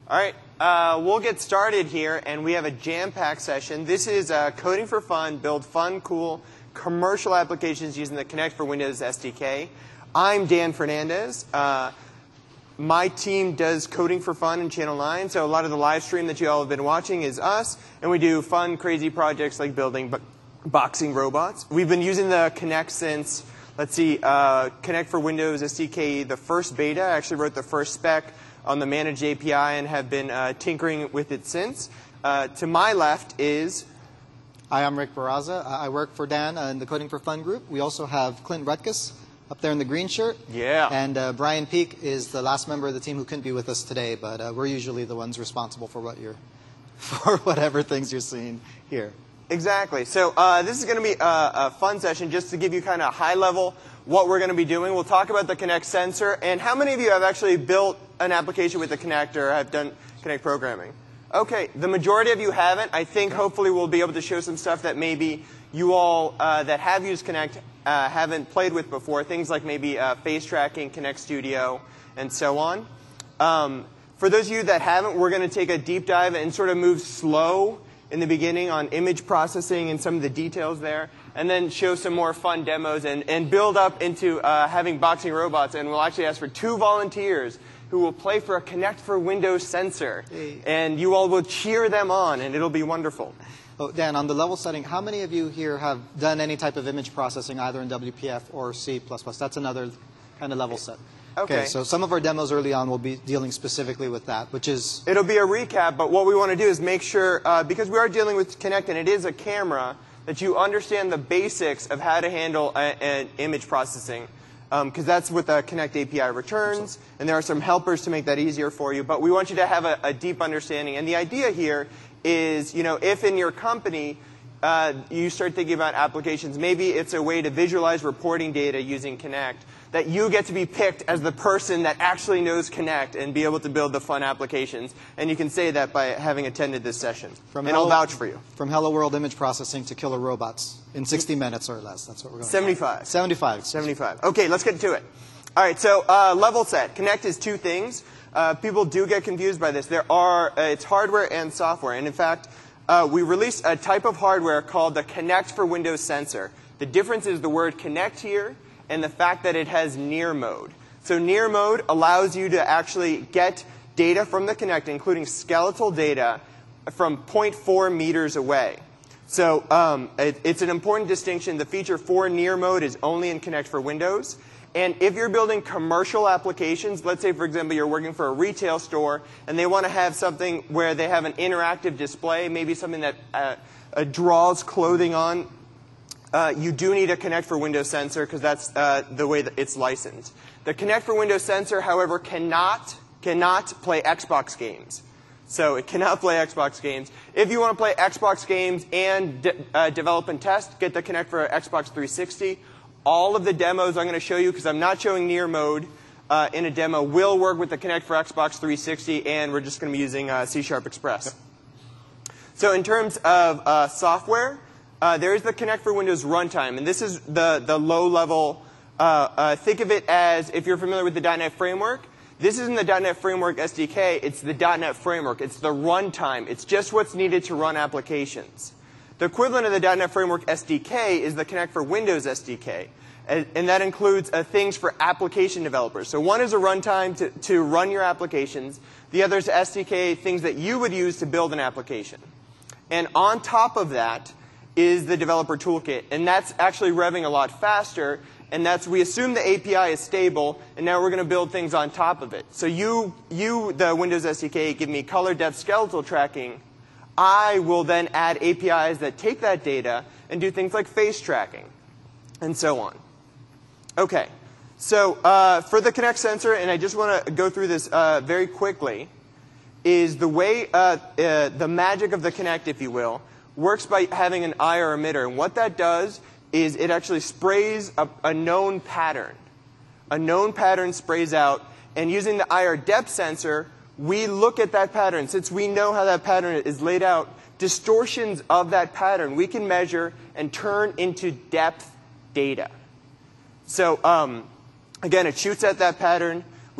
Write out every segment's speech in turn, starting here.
All right, we'll get started here, and we have a jam-packed session. This is Coding for Fun, build fun, cool, commercial applications using the Connect for Windows SDK. I'm Dan Fernandez. My team does Coding for Fun in Channel 9, so a lot of the live stream that you all have been watching is us, and we do fun, crazy projects like building boxing robots. We've been using the Connect since, let's see, Connect for Windows SDK, the first beta. I actually wrote the first spec on the managed API and have been tinkering with it since. To my left is... Hi, I'm Rick Barraza. I work for Dan in the Coding for Fun group. We also have Clint Rutkus up there in the green shirt. Yeah. And Brian Peak is the last member of the team who couldn't be with us today, but we're usually the ones responsible for whatever things you're seeing here. Exactly. So this is going to be a fun session just to give you kind of high level what we're going to be doing. We'll talk about the Connect sensor. And how many of you have actually built an application with the Connect or have done Connect programming? Okay. The majority of you haven't. I think hopefully we'll be able to show some stuff that maybe you all that have used Connect haven't played with before. Things like maybe face tracking, Connect Studio, and so on. For those of you that haven't, we're going to take a deep dive and sort of move slow in the beginning on image processing and some of the details there, and then show some more fun demos and build up into having boxing robots. And we'll actually ask for 2 volunteers who will play for a Connect for Windows sensor. Hey. And you all will cheer them on, and it'll be wonderful. Oh, Dan, on the level setting, how many of you here have done any type of image processing either in WPF or C++? That's another kind of level set. Okay, so some of our demos early on will be dealing specifically with that, which is... It'll be a recap, but what we want to do is make sure, because we are dealing with Connect and it is a camera, that you understand the basics of how to handle image processing. Because that's what the Connect API returns, and there are some helpers to make that easier for you. But we want you to have a deep understanding. And the idea here is, you know, if in your company you start thinking about applications, maybe it's a way to visualize reporting data using Connect, that you get to be picked as the person that actually knows Connect and be able to build the fun applications. And you can say that by having attended this session. And I'll vouch for you. From Hello World image processing to killer robots in 60 minutes or less. That's what we're going to 75. 75. 75. Okay, let's get to it. All right, so level set. Connect is 2 things. People do get confused by this. It's hardware and software. And in fact, we released a type of hardware called the Connect for Windows sensor. The difference is the word Connect here and the fact that it has near mode. So near mode allows you to actually get data from the Connect, including skeletal data, from 0.4 meters away. So it's an important distinction. The feature for near mode is only in Connect for Windows. And if you're building commercial applications, let's say, for example, you're working for a retail store, and they want to have something where they have an interactive display, maybe something that draws clothing on, you do need a Connect for Windows sensor because that's the way that it's licensed. The Connect for Windows sensor, however, cannot play Xbox games. So it cannot play Xbox games. If you want to play Xbox games and develop and test, get the Connect for Xbox 360. All of the demos I'm going to show you, because I'm not showing near mode in a demo, will work with the Connect for Xbox 360, and we're just going to be using C# Express. Yep. So in terms of software, there is the Connect for Windows runtime, and this is the low level. Think of it as, if you're familiar with the .NET Framework, this isn't the .NET Framework SDK, it's the .NET Framework. It's the runtime. It's just what's needed to run applications. The equivalent of the .NET Framework SDK is the Connect for Windows SDK, and that includes things for application developers. So one is a runtime to run your applications. The other is SDK, things that you would use to build an application. And on top of that is the developer toolkit, and that's actually revving a lot faster. And we assume the API is stable, and now we're going to build things on top of it. So you, the Windows SDK, give me color depth skeletal tracking. I will then add APIs that take that data and do things like face tracking, and so on. Okay, so for the Connect sensor, and I just want to go through this very quickly, is the way the magic of the Connect, if you will, works by having an IR emitter. And what that does is it actually sprays a known pattern. A known pattern sprays out, and using the IR depth sensor, we look at that pattern. Since we know how that pattern is laid out, distortions of that pattern we can measure and turn into depth data. So again, it shoots at that pattern.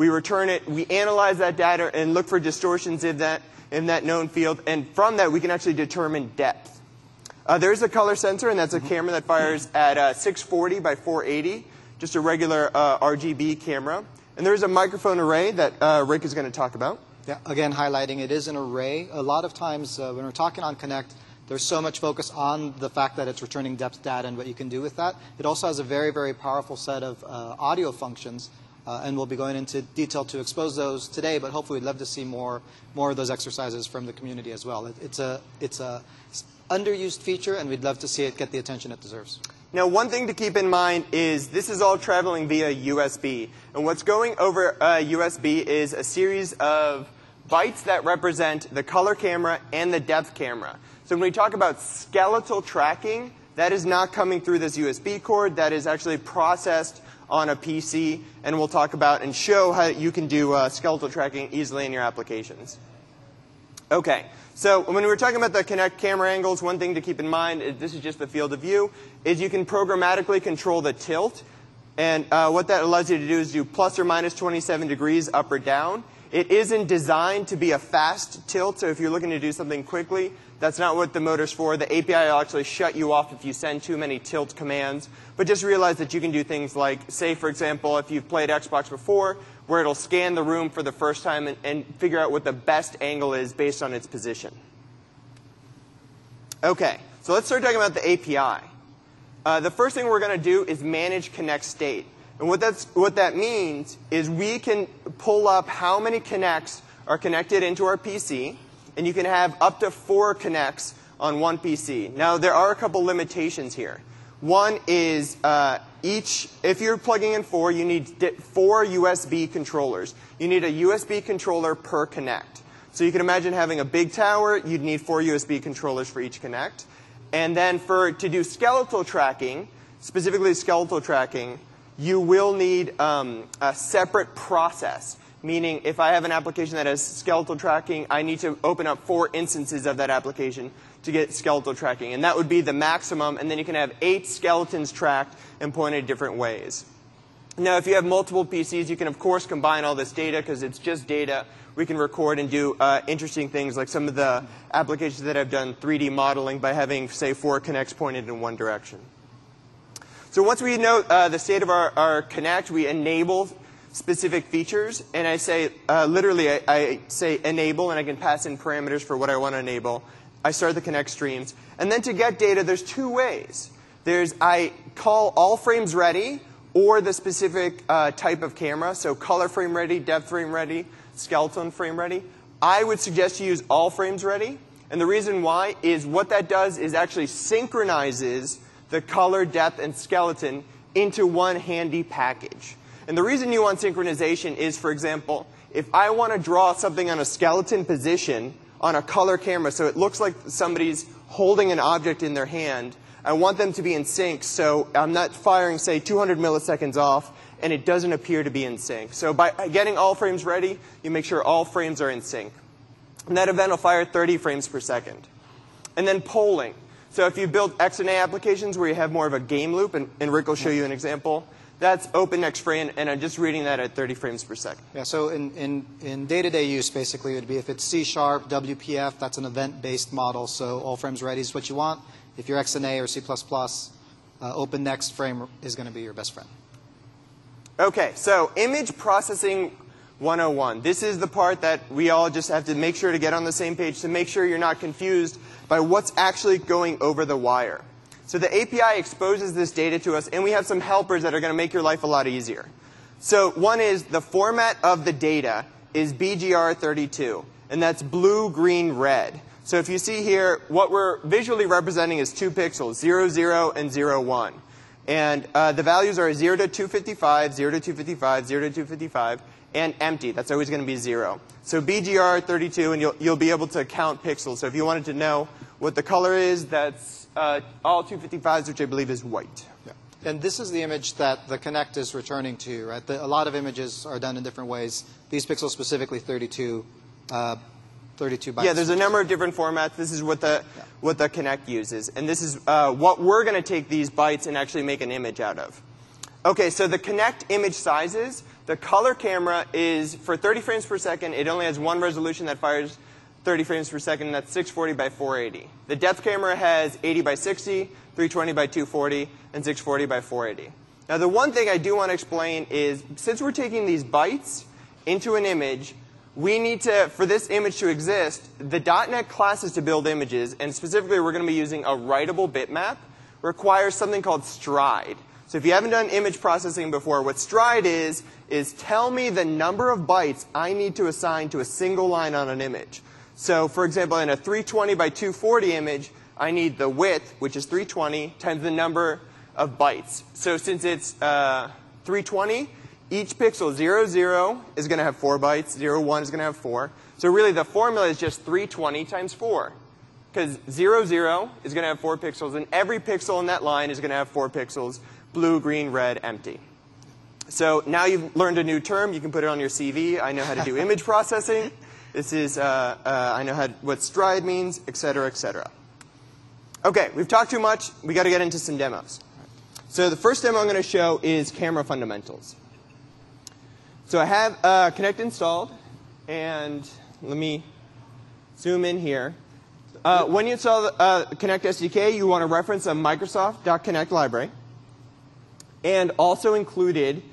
we return it, we analyze that data and look for distortions in that known field, and from that we can actually determine depth. There's a color sensor, and that's a camera that fires at 640 by 480, just a regular RGB camera. And there's a microphone array that Rick is going to talk about. Yeah, again, highlighting it is an array. A lot of times when we're talking on Connect, there's so much focus on the fact that it's returning depth data and what you can do with that. It also has a very, very powerful set of audio functions, and we'll be going into detail to expose those today, but hopefully we'd love to see more of those exercises from the community as well. It's a underused feature, and we'd love to see it get the attention it deserves. Now, one thing to keep in mind is this is all traveling via USB. And what's going over USB is a series of bytes that represent the color camera and the depth camera. So when we talk about skeletal tracking, that is not coming through this USB cord. That is actually processed on a PC. And we'll talk about and show how you can do skeletal tracking easily in your applications. OK. So when we're talking about the Connect camera angles, one thing to keep in mind, this is just the field of view, is you can programmatically control the tilt. And what that allows you to do is do plus or minus 27 degrees up or down. It isn't designed to be a fast tilt, so if you're looking to do something quickly, that's not what the motor's for. The API will actually shut you off if you send too many tilt commands. But just realize that you can do things like, say, for example, if you've played Xbox before, where it'll scan the room for the first time and figure out what the best angle is based on its position. OK, so let's start talking about the API. The first thing we're going to do is manage Connect state. And what that means is we can pull up how many connects are connected into our PC. And you can have up to 4 connects on one PC. Now, there are a couple limitations here. One is if you're plugging in 4, you need 4 USB controllers. You need a USB controller per connect. So you can imagine having a big tower. You'd need 4 USB controllers for each connect. And then to do skeletal tracking, specifically skeletal tracking, you will need a separate process. Meaning, if I have an application that has skeletal tracking, I need to open up 4 instances of that application to get skeletal tracking. And that would be the maximum. And then you can have 8 skeletons tracked and pointed different ways. Now, if you have multiple PCs, you can, of course, combine all this data because it's just data. We can record and do interesting things like some of the applications that have done 3D modeling by having, say, 4 connects pointed in one direction. So once we know the state of our Connect, we enable specific features. And I say, literally, I say enable, and I can pass in parameters for what I want to enable. I start the Connect streams. And then to get data, there's 2 ways. I call all frames ready, or the specific type of camera. So color frame ready, depth frame ready, skeleton frame ready. I would suggest you use all frames ready. And the reason why is what that does is actually synchronizes the color, depth, and skeleton into one handy package. And the reason you want synchronization is, for example, if I want to draw something on a skeleton position on a color camera so it looks like somebody's holding an object in their hand, I want them to be in sync so I'm not firing, say, 200 milliseconds off and it doesn't appear to be in sync. So by getting all frames ready, you make sure all frames are in sync. And that event will fire 30 frames per second. And then polling. So if you build XNA applications where you have more of a game loop, and Rick will show you an example, that's open next frame, and I'm just reading that at 30 frames per second. Yeah, so in day-to-day use, basically, it would be if it's C#, WPF, that's an event-based model, so all frames ready is what you want. If you're XNA or C++, open next frame is going to be your best friend. OK, so image processing 101. This is the part that we all just have to make sure to get on the same page to make sure you're not confused by what's actually going over the wire. So the API exposes this data to us, and we have some helpers that are going to make your life a lot easier. So one is the format of the data is BGR32, and that's blue, green, red. So if you see here, what we're visually representing is 2 pixels, 0, 0, and 0, 1. And the values are 0 to 255, 0 to 255, 0 to 255, and empty. That's always going to be 0. So BGR32, and you'll be able to count pixels. So if you wanted to know what the color is, that's all 255s, which I believe is white. Yeah. And this is the image that the Connect is returning to, right? A lot of images are done in different ways. These pixels specifically 32 bytes. Yeah, there's a number of different formats. This is what the Connect uses. And this is what we're going to take these bytes and actually make an image out of. OK, so the Connect image sizes, The color camera is for 30 frames per second. It only has one resolution that fires 30 frames per second, and that's 640 by 480. The depth camera has 80 by 60, 320 by 240, and 640 by 480. Now, the one thing I do want to explain is, since we're taking these bytes into an image, we need to, for this image to exist, the .NET classes to build images, and specifically we're going to be using a writable bitmap, requires something called stride. So if you haven't done image processing before, what stride is tell me the number of bytes I need to assign to a single line on an image. So for example, in a 320 by 240 image, I need the width, which is 320, times the number of bytes. So since it's 320, each pixel 0, 0 is going to have 4 bytes, 0, 1 is going to have 4. So really the formula is just 320 times 4. Because 0, 0 is going to have 4 pixels, and every pixel in that line is going to have 4 pixels, blue, green, red, empty. So now you've learned a new term. You can put it on your CV. I know how to do image processing. This is, I know what stride means, et cetera, et cetera. OK, we've talked too much. We've got to get into some demos. So the first demo I'm going to show is camera fundamentals. So I have Connect installed. And let me zoom in here. When you install the Connect SDK, you want to reference a Microsoft.Connect library. And also included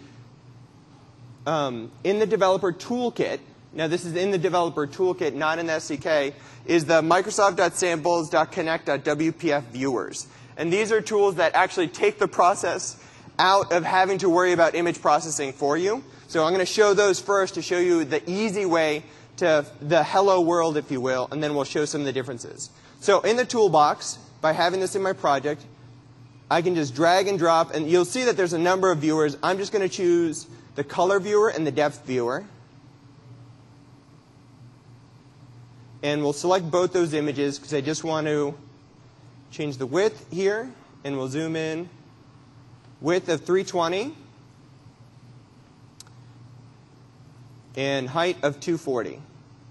in the developer toolkit, now this is in the developer toolkit, not in the SDK, is the Microsoft.samples.connect.wpf viewers. And these are tools that actually take the process out of having to worry about image processing for you. So I'm going to show those first to show you the easy way to the hello world, if you will, and then we'll show some of the differences. So in the toolbox, by having this in my project, I can just drag and drop, and you'll see that there's a number of viewers. I'm just going to choose the color viewer and the depth viewer. And we'll select both those images because I just want to change the width here, and we'll zoom in. Width of 320 and height of 240.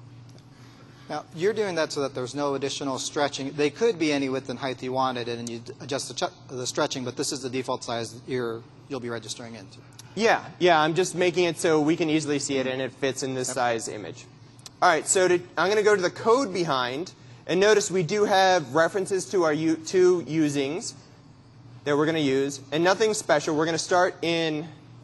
Now, you're doing that so that there's no additional stretching. They could be any width and height you wanted, and you adjust the stretching, but this is the default size that you'll be registering into. Yeah, I'm just making it so we can easily see it, and it fits in this size image. All right, so I'm going to go to the code behind, and notice we do have references to our two usings that we're going to use, and nothing special. We're going to start in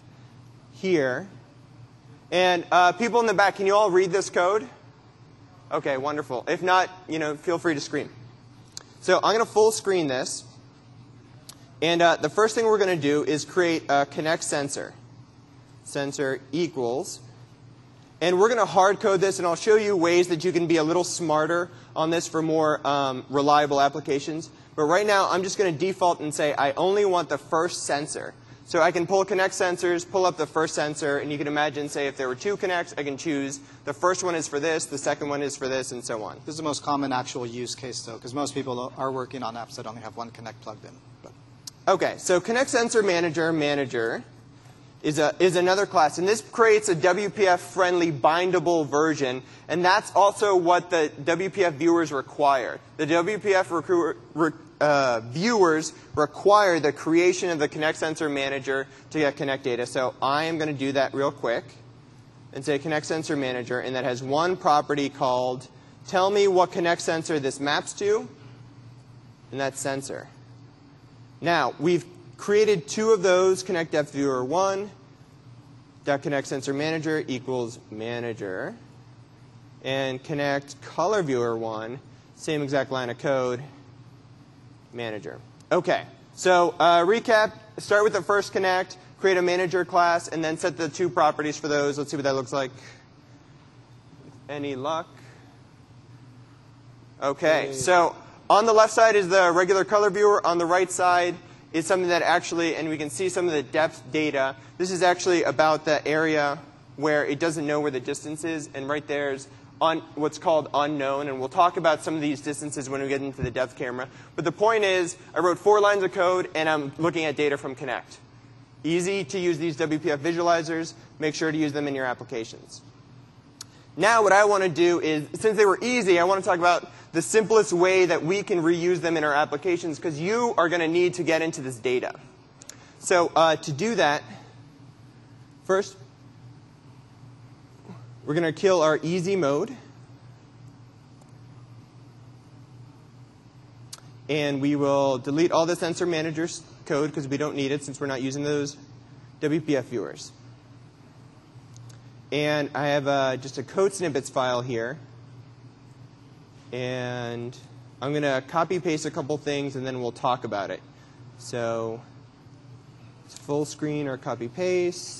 here. And people in the back, can you all read this code? OK, wonderful. If not, feel free to scream. So I'm going to full screen this. And the first thing we're going to do is create a Connect sensor. Sensor equals. And we're going to hard code this, and I'll show you ways that you can be a little smarter on this for more reliable applications. But right now, I'm just going to default and say I only want the first sensor. So I can pull Connect sensors, pull up the first sensor, and you can imagine, say, if there were 2 Connects, I can choose the first one is for this, the second one is for this, and so on. This is the most common actual use case, though, because most people are working on apps that only have one Connect plugged in. But. OK, so Connect Sensor Manager is another class. And this creates a WPF-friendly bindable version. And that's also what the WPF viewers require. The WPF viewers require the creation of the Connect Sensor Manager to get Connect data. So I am going to do that real quick and say Connect Sensor Manager. And that has one property called tell me what Connect sensor this maps to. And that's sensor. Now, we've created 2 of those, Connect Depth Viewer 1, .Connect Sensor Manager equals manager, and Connect Color Viewer 1, same exact line of code, manager. OK, so recap, start with the first Connect, create a manager class, and then set the 2 properties for those. Let's see what that looks like. Any luck? OK, so on the left side is the regular color viewer. On the right side is something that actually, and we can see some of the depth data. This is actually about the area where it doesn't know where the distance is. And right there is what's called unknown. And we'll talk about some of these distances when we get into the depth camera. But the point is, I wrote 4 lines of code, and I'm looking at data from Connect. Easy to use these WPF visualizers. Make sure to use them in your applications. Now what I want to do is, since they were easy, I want to talk about the simplest way that we can reuse them in our applications, because you are going to need to get into this data. So to do that, first, We're going to kill our easy mode. And we will delete all the sensor manager's code because we don't need it since we're not using those WPF viewers. And I have just a code snippets file here. And I'm going to copy paste a couple things and then we'll talk about it. So it's full screen or copy paste.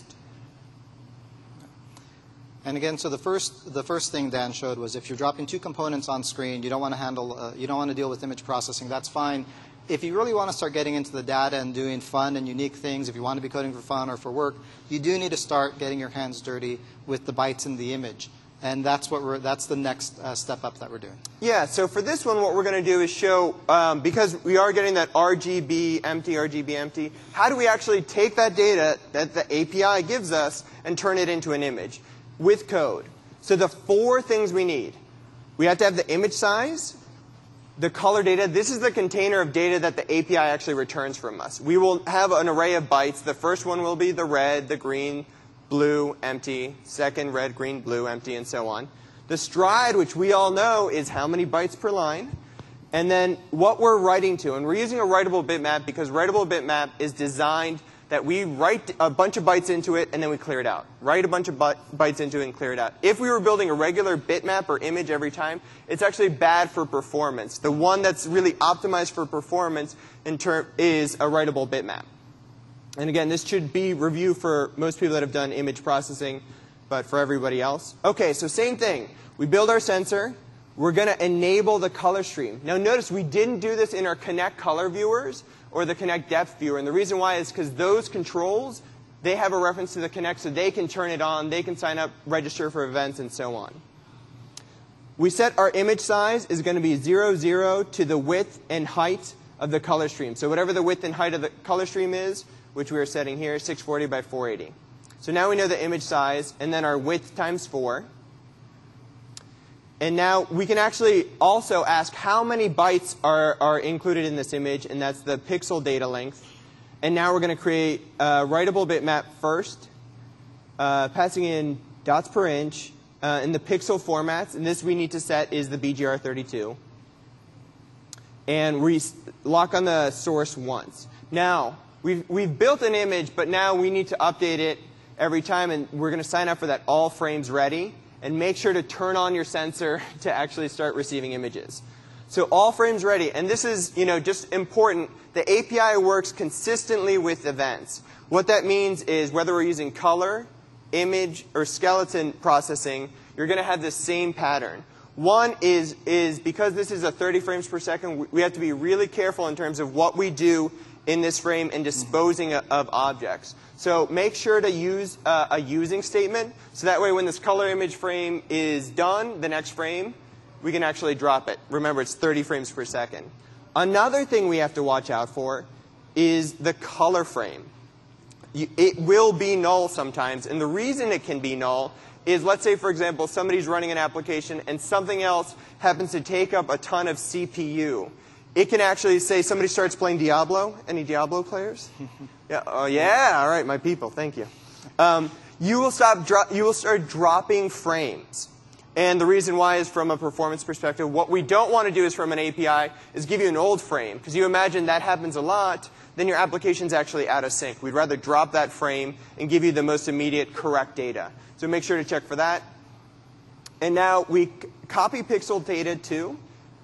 And again, so the first thing Dan showed was if you're dropping two components on screen, you don't want to handle, you don't want to deal with image processing. That's fine. If you really want to start getting into the data and doing fun and unique things, if you want to be coding for fun or for work, you do need to start getting your hands dirty with the bytes in the image. And that's the next step up that we're doing. Yeah, so for this one, what we're going to do is show, because we are getting that RGB empty, how do we actually take that data that the API gives us and turn it into an image with code? So the 4 things we need. We have to have the image size, the color data. This is the container of data that the API actually returns from us. We will have an array of bytes. The first one will be the red, the green, blue, empty. Second, red, green, blue, empty, and so on. The stride, which we all know, is how many bytes per line. And then what we're writing to. And we're using a writable bitmap because writable bitmap is designed that we write a bunch of bytes into it and then we clear it out. Write a bunch of bytes into it and clear it out. If we were building a regular bitmap or image every time, it's actually bad for performance. The one that's really optimized for performance is a writable bitmap. And again, this should be review for most people that have done image processing, but for everybody else. OK, so same thing. We build our sensor. We're going to enable the color stream. Now notice we didn't do this in our Connect color viewers or the Connect depth viewer. And the reason why is because those controls, they have a reference to the Connect, so they can turn it on, they can sign up, register for events, and so on. We set our image size is going to be 0, 0 to the width and height of the color stream. So whatever the width and height of the color stream is, which we are setting here, 640 by 480. So now we know the image size, and then our width times 4. And now we can actually also ask how many bytes are included in this image, and that's the pixel data length. And now we're going to create a writable bitmap first, passing in dots per inch in the pixel formats. And this we need to set is the BGR32. And we lock on the source once. Now, we've built an image, but now we need to update it every time. And we're going to sign up for that all frames ready. And make sure to turn on your sensor to actually start receiving images. So all frames ready. And this is just important. The API works consistently with events. What that means is whether we're using color, image, or skeleton processing, you're going to have the same pattern. One is because this is a 30 frames per second, we have to be really careful in terms of what we do in this frame and disposing of objects. So make sure to use a using statement. So that way when this color image frame is done, the next frame, we can actually drop it. Remember, it's 30 frames per second. Another thing we have to watch out for is the color frame. It will be null sometimes. And the reason it can be null is, let's say, for example, somebody's running an application and something else happens to take up a ton of CPU. It can actually say somebody starts playing Diablo. Any Diablo players? Yeah. Oh, yeah. All right, my people. Thank you. You will start dropping frames. And the reason why is from a performance perspective. What we don't want to do is from an API is give you an old frame. Because you imagine that happens a lot, then your application's actually out of sync. We'd rather drop that frame and give you the most immediate correct data. So make sure to check for that. And now we copy pixel data too.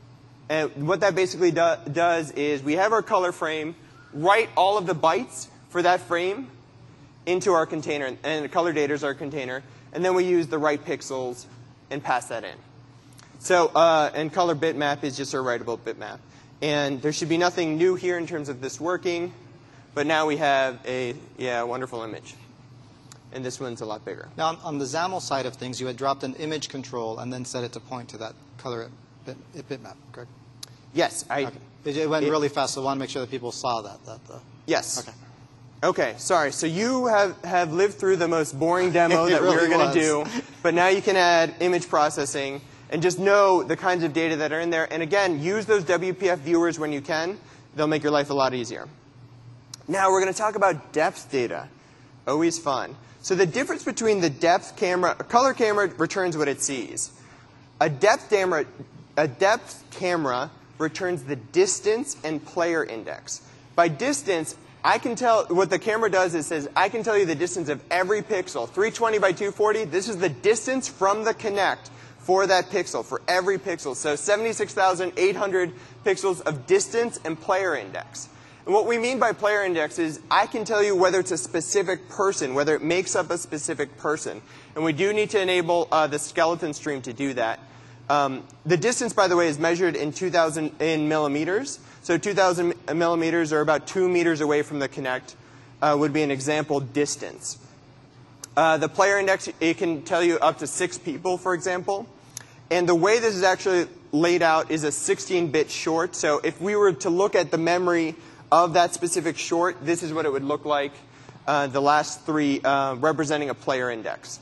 And what that basically does is we have our color frame, write all of the bytes for that frame into our container, and the color data is our container, and then we use the right pixels and pass that in. So, and color bitmap is just our writable bitmap. And there should be nothing new here in terms of this working, but now we have a wonderful image. And this one's a lot bigger. Now, on the XAML side of things, you had dropped an image control and then set it to point to that color bitmap, correct? Yes. Okay. It went really fast, so I want to make sure that people saw that. Yes. Okay. Okay, sorry. So you have lived through the most boring demo that really we were going to do, but now you can add image processing and just know the kinds of data that are in there. And again, use those WPF viewers when you can. They'll make your life a lot easier. Now we're going to talk about depth data. Always fun. So the difference between the depth camera, a color camera returns what it sees. A depth camera returns the distance and player index. By distance, I can tell, what the camera does is says, I can tell you the distance of every pixel. 320 by 240, this is the distance from the Kinect for that pixel, for every pixel. So 76,800 pixels of distance and player index. And what we mean by player index is I can tell you whether it's a specific person, whether it makes up a specific person. And we do need to enable the skeleton stream to do that. The distance, by the way, is measured in 2,000 in millimeters. So 2,000 millimeters, or about 2 meters away from the Kinect, would be an example distance. The player index, it can tell you up to 6 people, for example. And the way this is actually laid out is a 16-bit short. So if we were to look at the memory of that specific short, this is what it would look like, the last 3 representing a player index.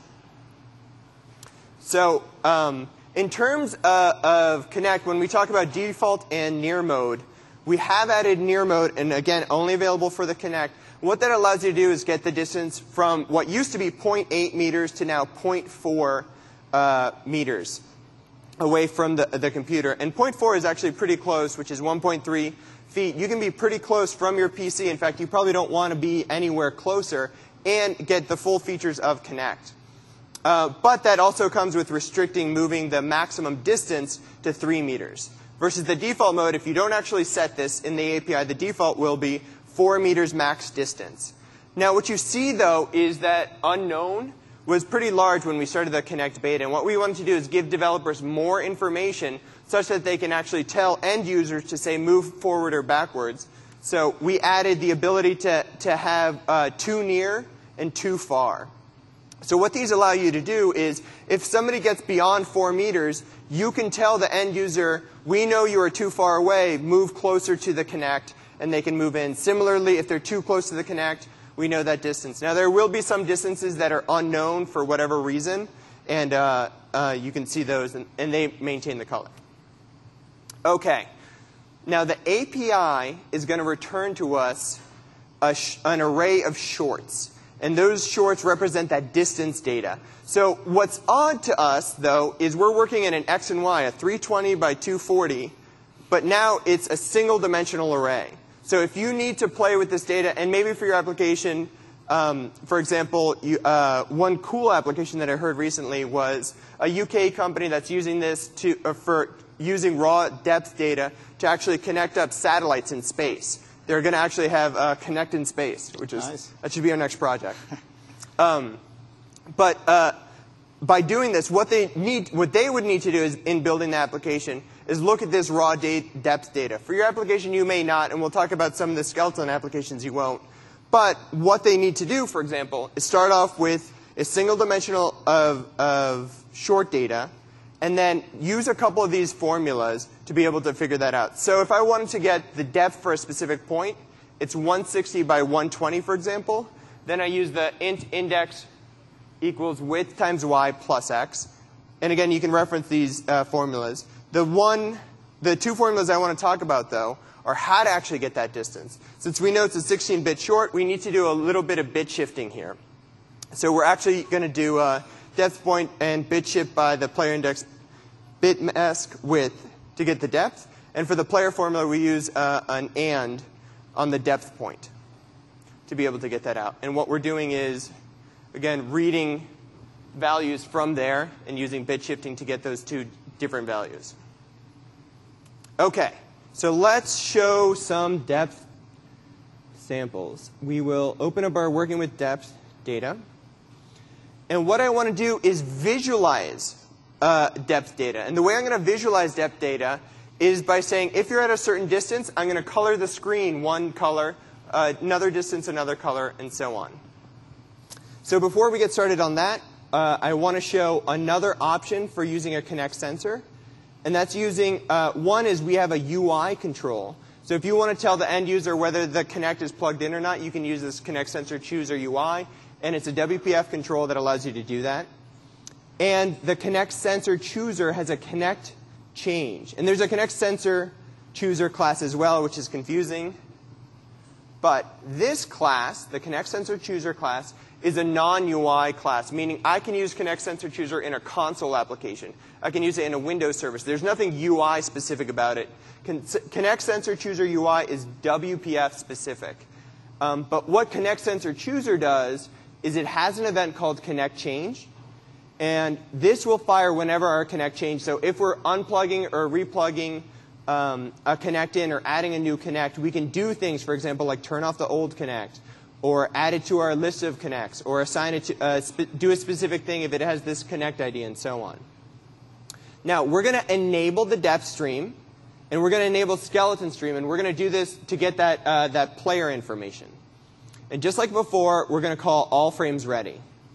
So in terms of Kinect, when we talk about default and near mode, we have added near mode, and again, only available for the Kinect. What that allows you to do is get the distance from what used to be 0.8 meters to now 0.4 meters away from the computer. And 0.4 is actually pretty close, which is 1.3 feet. You can be pretty close from your PC. In fact, you probably don't want to be anywhere closer and get the full features of Kinect. But that also comes with restricting moving the maximum distance to 3 meters. Versus the default mode, if you don't actually set this in the API, the default will be 4 meters max distance. Now what you see, though, is that unknown was pretty large when we started the Kinect beta. And what we wanted to do is give developers more information such that they can actually tell end users to say move forward or backwards. So we added the ability to have too near and too far. So what these allow you to do is if somebody gets beyond 4 meters, you can tell the end user, we know you are too far away, move closer to the Kinect, and they can move in. Similarly, if they're too close to the Kinect, we know that distance. Now, there will be some distances that are unknown for whatever reason, and you can see those, and they maintain the color. OK. Now, the API is going to return to us an array of shorts. And those shorts represent that distance data. So what's odd to us, though, is we're working in an X and Y, a 320 by 240, but now it's a single-dimensional array. So if you need to play with this data, and maybe for your application, for example, one cool application that I heard recently was a UK company that's using this for using raw depth data to actually connect up satellites in space. They're going to actually have Connect in Space, which is nice. That should be our next project. But by doing this, what they would need to do is, in building the application, is look at this raw depth data. For your application, you may not, and we'll talk about some of the skeleton applications you won't. But what they need to do, for example, is start off with a single dimensional of short data, and then use a couple of these formulas to be able to figure that out. So if I wanted to get the depth for a specific point, it's 160 by 120, for example. Then I use the int index equals width times y plus x. And again, you can reference these formulas. The 2 formulas I want to talk about, though, are how to actually get that distance. Since we know it's a 16-bit short, we need to do a little bit of bit shifting here. So we're actually going to do depth point and bit shift by the player index bit mask width to get the depth. And for the player formula, we use an AND on the depth point to be able to get that out. And what we're doing is, again, reading values from there and using bit shifting to get those 2 different values. OK, so let's show some depth samples. We will open up our working with depth data. And what I want to do is visualize depth data. And the way I'm going to visualize depth data is by saying, if you're at a certain distance, I'm going to color the screen one color, another distance another color, and so on. So before we get started on that, I want to show another option for using a Kinect sensor. And that's using, one is we have a UI control. So if you want to tell the end user whether the Kinect is plugged in or not, you can use this Kinect sensor chooser UI. And it's a WPF control that allows you to do that. And the Kinect sensor chooser has a Kinect change. And there's a Kinect sensor chooser class as well, which is confusing. But this class, the Kinect sensor chooser class, is a non-UI class, meaning I can use Connect Sensor Chooser in a console application. I can use it in a Windows service. There's nothing UI specific about it. Connect Sensor Chooser UI is WPF specific. But what Connect Sensor Chooser does is it has an event called Connect Change. And this will fire whenever our Connect change. So if we're unplugging or replugging a Connect in or adding a new Connect, we can do things, for example, like turn off the old Connect, or add it to our list of Connects, or assign it to, do a specific thing if it has this Connect ID, and so on. Now, we're going to enable the depth stream, and we're going to enable skeleton stream, and we're going to do this to get that, that player information. And just like before, we're going to call all frames ready.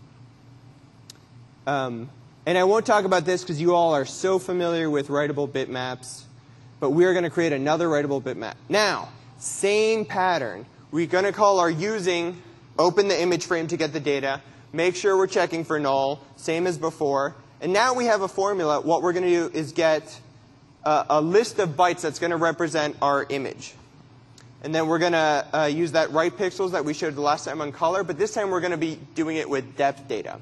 And I won't talk about this because you all are so familiar with writable bitmaps, but we are going to create another writable bitmap. Now, same pattern. We're going to call our using, open the image frame to get the data, make sure we're checking for null, same as before. And now we have a formula. What we're going to do is get a list of bytes that's going to represent our image. And then we're going to use that write pixels that we showed the last time on color, but this time we're going to be doing it with depth data.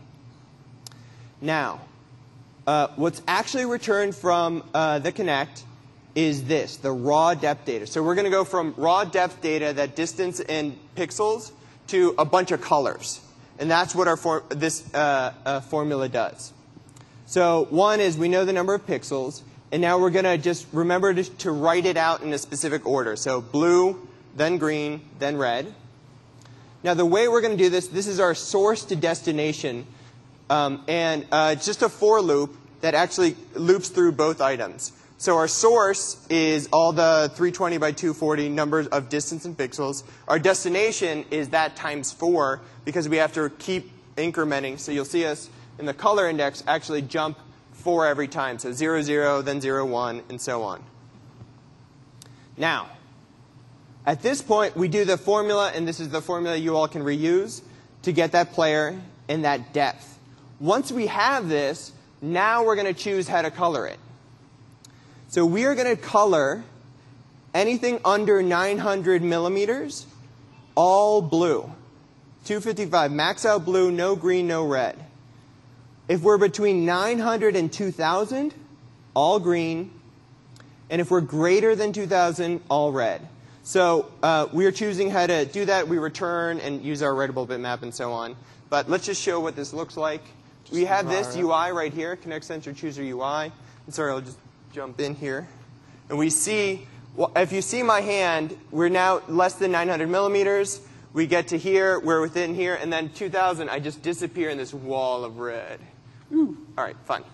Now, what's actually returned from the Connect is this, the raw depth data. So we're going to go from raw depth data, that distance in pixels, to a bunch of colors. And that's what our this formula does. So one is we know the number of pixels, and now we're going to just remember to write it out in a specific order. So blue, then green, then red. Now the way we're going to do this, this is our source to destination. It's just a for loop that actually loops through both items. So our source is all the 320 by 240 numbers of distance in pixels. Our destination is that times 4 because we have to keep incrementing. So you'll see us in the color index actually jump 4 every time. So 0, 0, then 0, 1, and so on. Now, at this point, we do the formula, and this is the formula you all can reuse to get that player and that depth. Once we have this, now we're going to choose how to color it. So we are going to color anything under 900 millimeters, all blue. 255, max out blue, no green, no red. If we're between 900 and 2000, all green. And if we're greater than 2000, all red. So we are choosing how to do that. We return and use our writable bitmap and so on. But let's just show what this looks like. We have this UI right here, Connect Sensor Chooser UI. And sorry, I'll just jump in here. And we see, well, if you see my hand, we're now less than 900 millimeters. We get to here, we're within here, and then 2000, I just disappear in this wall of red. Ooh. All right, fun.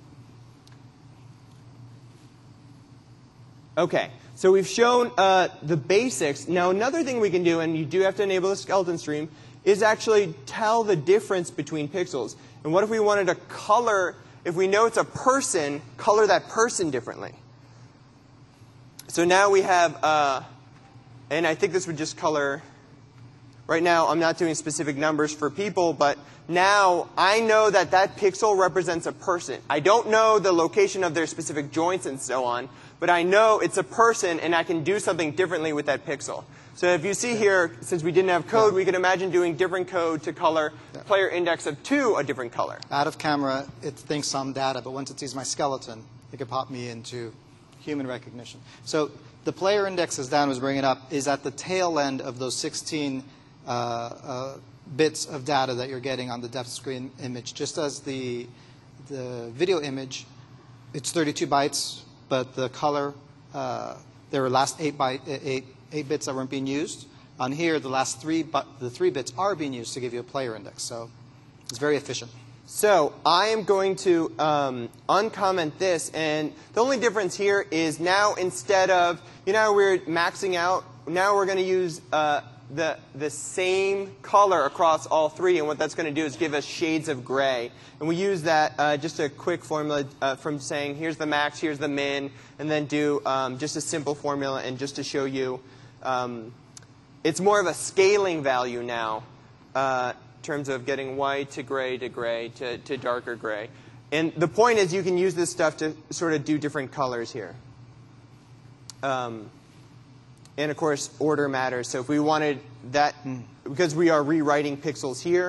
Okay, so we've shown the basics. Now another thing we can do, and you do have to enable the skeleton stream, is actually tell the difference between pixels. And what if we wanted to color, if we know it's a person, color that person differently? So now we have, and I think this would just color, right now I'm not doing specific numbers for people, but now I know that that pixel represents a person. I don't know the location of their specific joints and so on, but I know it's a person and I can do something differently with that pixel. So if you see here, since we didn't have code, we could imagine doing different code to color player index of 2 a different color. Out of camera, it thinks some data, but once it sees my skeleton, it can pop me into human recognition. So the player index, as Dan was bringing up, is at the tail end of those 16 bits of data that you're getting on the depth screen image. Just as the video image, it's 32 bytes, but the color, there were last 8 bits that weren't being used. On here, the last 3 bits are being used to give you a player index. So it's very efficient. So I am going to uncomment this, and the only difference here is now instead of, you know, we're maxing out, now we're going to use the same color across all 3, and what that's going to do is give us shades of gray. And we use that, just a quick formula from saying here's the max, here's the min, and then do just a simple formula, and just to show you, it's more of a scaling value now. In terms of getting white to gray to darker gray. And the point is you can use this stuff to sort of do different colors here. And of course, order matters. So if we wanted that, because we are rewriting pixels here,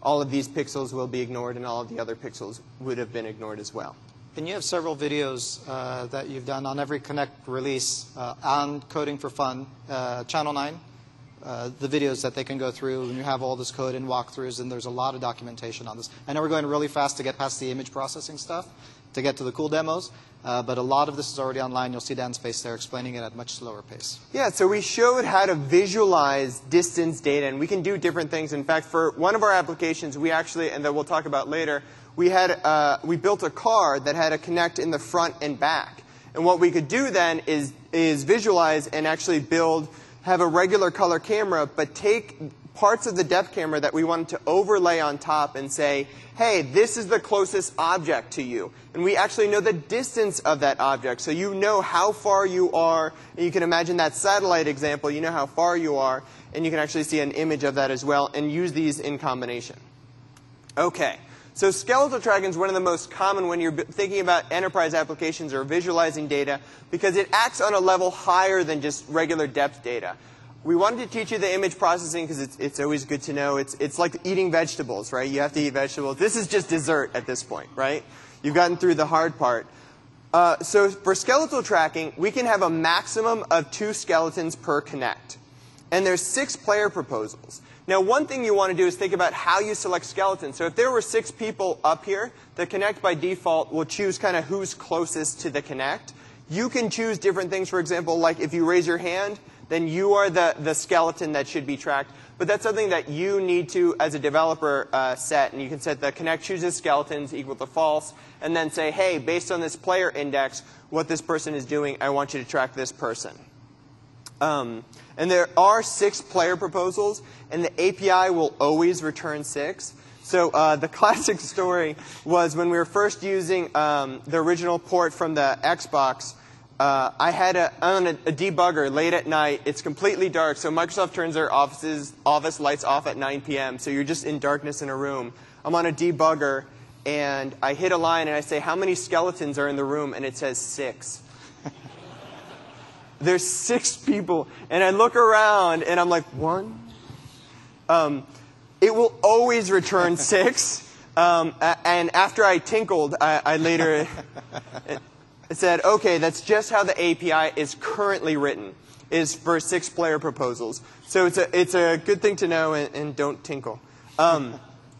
all of these pixels will be ignored and all of the other pixels would have been ignored as well. And you have several videos that you've done on every Connect release on Coding for Fun, Channel 9, the videos that they can go through, and you have all this code and walkthroughs, and there's a lot of documentation on this. I know we're going really fast to get past the image processing stuff, to get to the cool demos, but a lot of this is already online. You'll see Dan's face there explaining it at a much slower pace. Yeah, so we showed how to visualize distance data, and we can do different things. In fact, for one of our applications, we actually, and that we'll talk about later, we built a car that had a Connect in the front and back. And what we could do then is visualize and actually have a regular color camera, but take parts of the depth camera that we wanted to overlay on top and say, hey, this is the closest object to you. And we actually know the distance of that object. So you know how far you are. And you can imagine that satellite example. You know how far you are. And you can actually see an image of that as well and use these in combination. OK. So skeletal tracking is one of the most common when you're thinking about enterprise applications or visualizing data because it acts on a level higher than just regular depth data. We wanted to teach you the image processing because it's always good to know. It's like eating vegetables, right? You have to eat vegetables. This is just dessert at this point, right? You've gotten through the hard part. So for skeletal tracking, we can have a maximum of 2 skeletons per Connect. And there's 6 player proposals. Now, one thing you want to do is think about how you select skeletons. So if there were 6 people up here, the Connect by default will choose kind of who's closest to the Connect. You can choose different things. For example, like if you raise your hand, then you are the skeleton that should be tracked. But that's something that you need to, as a developer, set. And you can set the Connect chooses skeletons equal to false, and then say, hey, based on this player index, what this person is doing, I want you to track this person. And there are 6 player proposals, and the API will always return 6. So the classic story was when we were first using the original port from the Xbox, I had on a debugger late at night. It's completely dark, so Microsoft turns their office lights off at 9 p.m., so you're just in darkness in a room. I'm on a debugger, and I hit a line, and I say, how many skeletons are in the room? And it says 6. There's 6 people, and I look around, and I'm like, 1? It will always return 6. And after I tinkled, I later said, OK, that's just how the API is currently written, is for 6 player proposals. So it's a good thing to know, and don't tinkle. Now,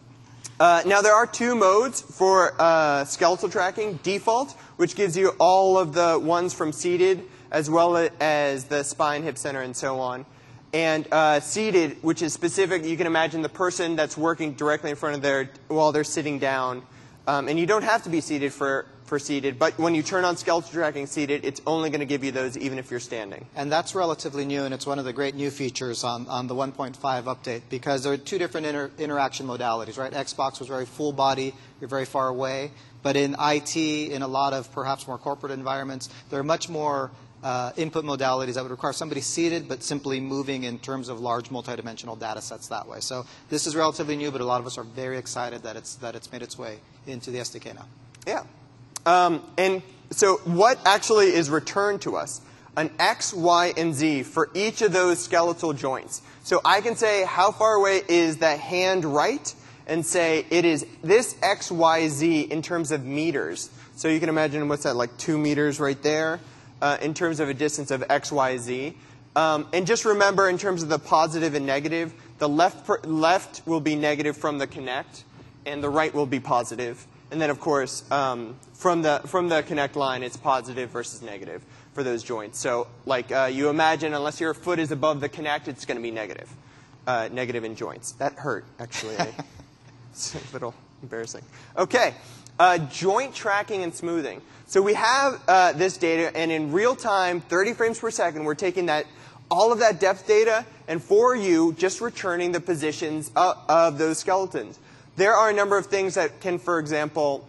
there are 2 modes for skeletal tracking. Default, which gives you all of the ones from seated, as well as the spine, hip center, and so on. And seated, which is specific. You can imagine the person that's working directly in front of while they're sitting down. And you don't have to be seated for seated. But when you turn on skeletal tracking seated, it's only going to give you those even if you're standing. And that's relatively new, and it's one of the great new features on the 1.5 update, because there are 2 different interaction modalities, right? Xbox was very full body. You're very far away. But in IT, in a lot of perhaps more corporate environments, there are much more input modalities that would require somebody seated but simply moving in terms of large multidimensional data sets that way. So this is relatively new, but a lot of us are very excited that it's made its way into the SDK now. Yeah. And so what actually is returned to us? An X, Y, and Z for each of those skeletal joints. So I can say how far away is the hand right, and say it is this X, Y, Z in terms of meters. So you can imagine, what's that, like 2 meters right there? In terms of a distance of X, Y, Z. And just remember, in terms of the positive and negative, the left will be negative from the Connect, and the right will be positive. And then, of course, from the Connect line, it's positive versus negative for those joints. So like you imagine, unless your foot is above the Connect, it's going to be negative. Negative in joints. That hurt, actually. It's a little embarrassing. OK. Joint tracking and smoothing. So we have this data, and in real time, 30 frames per second, we're taking all of that depth data, and for you, just returning the positions of those skeletons. There are a number of things that can, for example,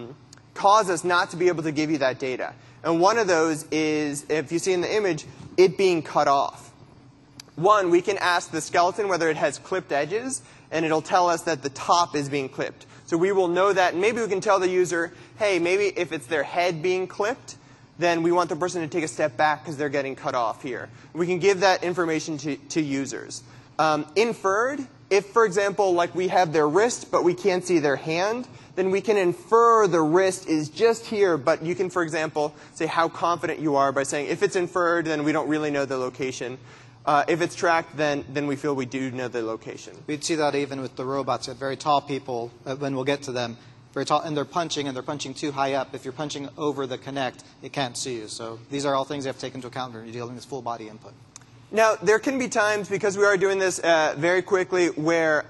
cause us not to be able to give you that data. And one of those is, if you see in the image, it being cut off. One, we can ask the skeleton whether it has clipped edges, and it'll tell us that the top is being clipped. So we will know that, and maybe we can tell the user, hey, maybe if it's their head being clipped, then we want the person to take a step back because they're getting cut off here. We can give that information to users. Inferred If, for example, like we have their wrist, but we can't see their hand, then we can infer the wrist is just here, but you can, for example, say how confident you are by saying if it's inferred, then we don't really know the location. If it's tracked, then we feel we do know the location. We'd see that even with the robots, that very tall people, when we'll get to them, very tall, and they're punching too high up. If you're punching over the Kinect, it can't see you. So these are all things you have to take into account when you're dealing with full body input. Now, there can be times, because we are doing this very quickly, where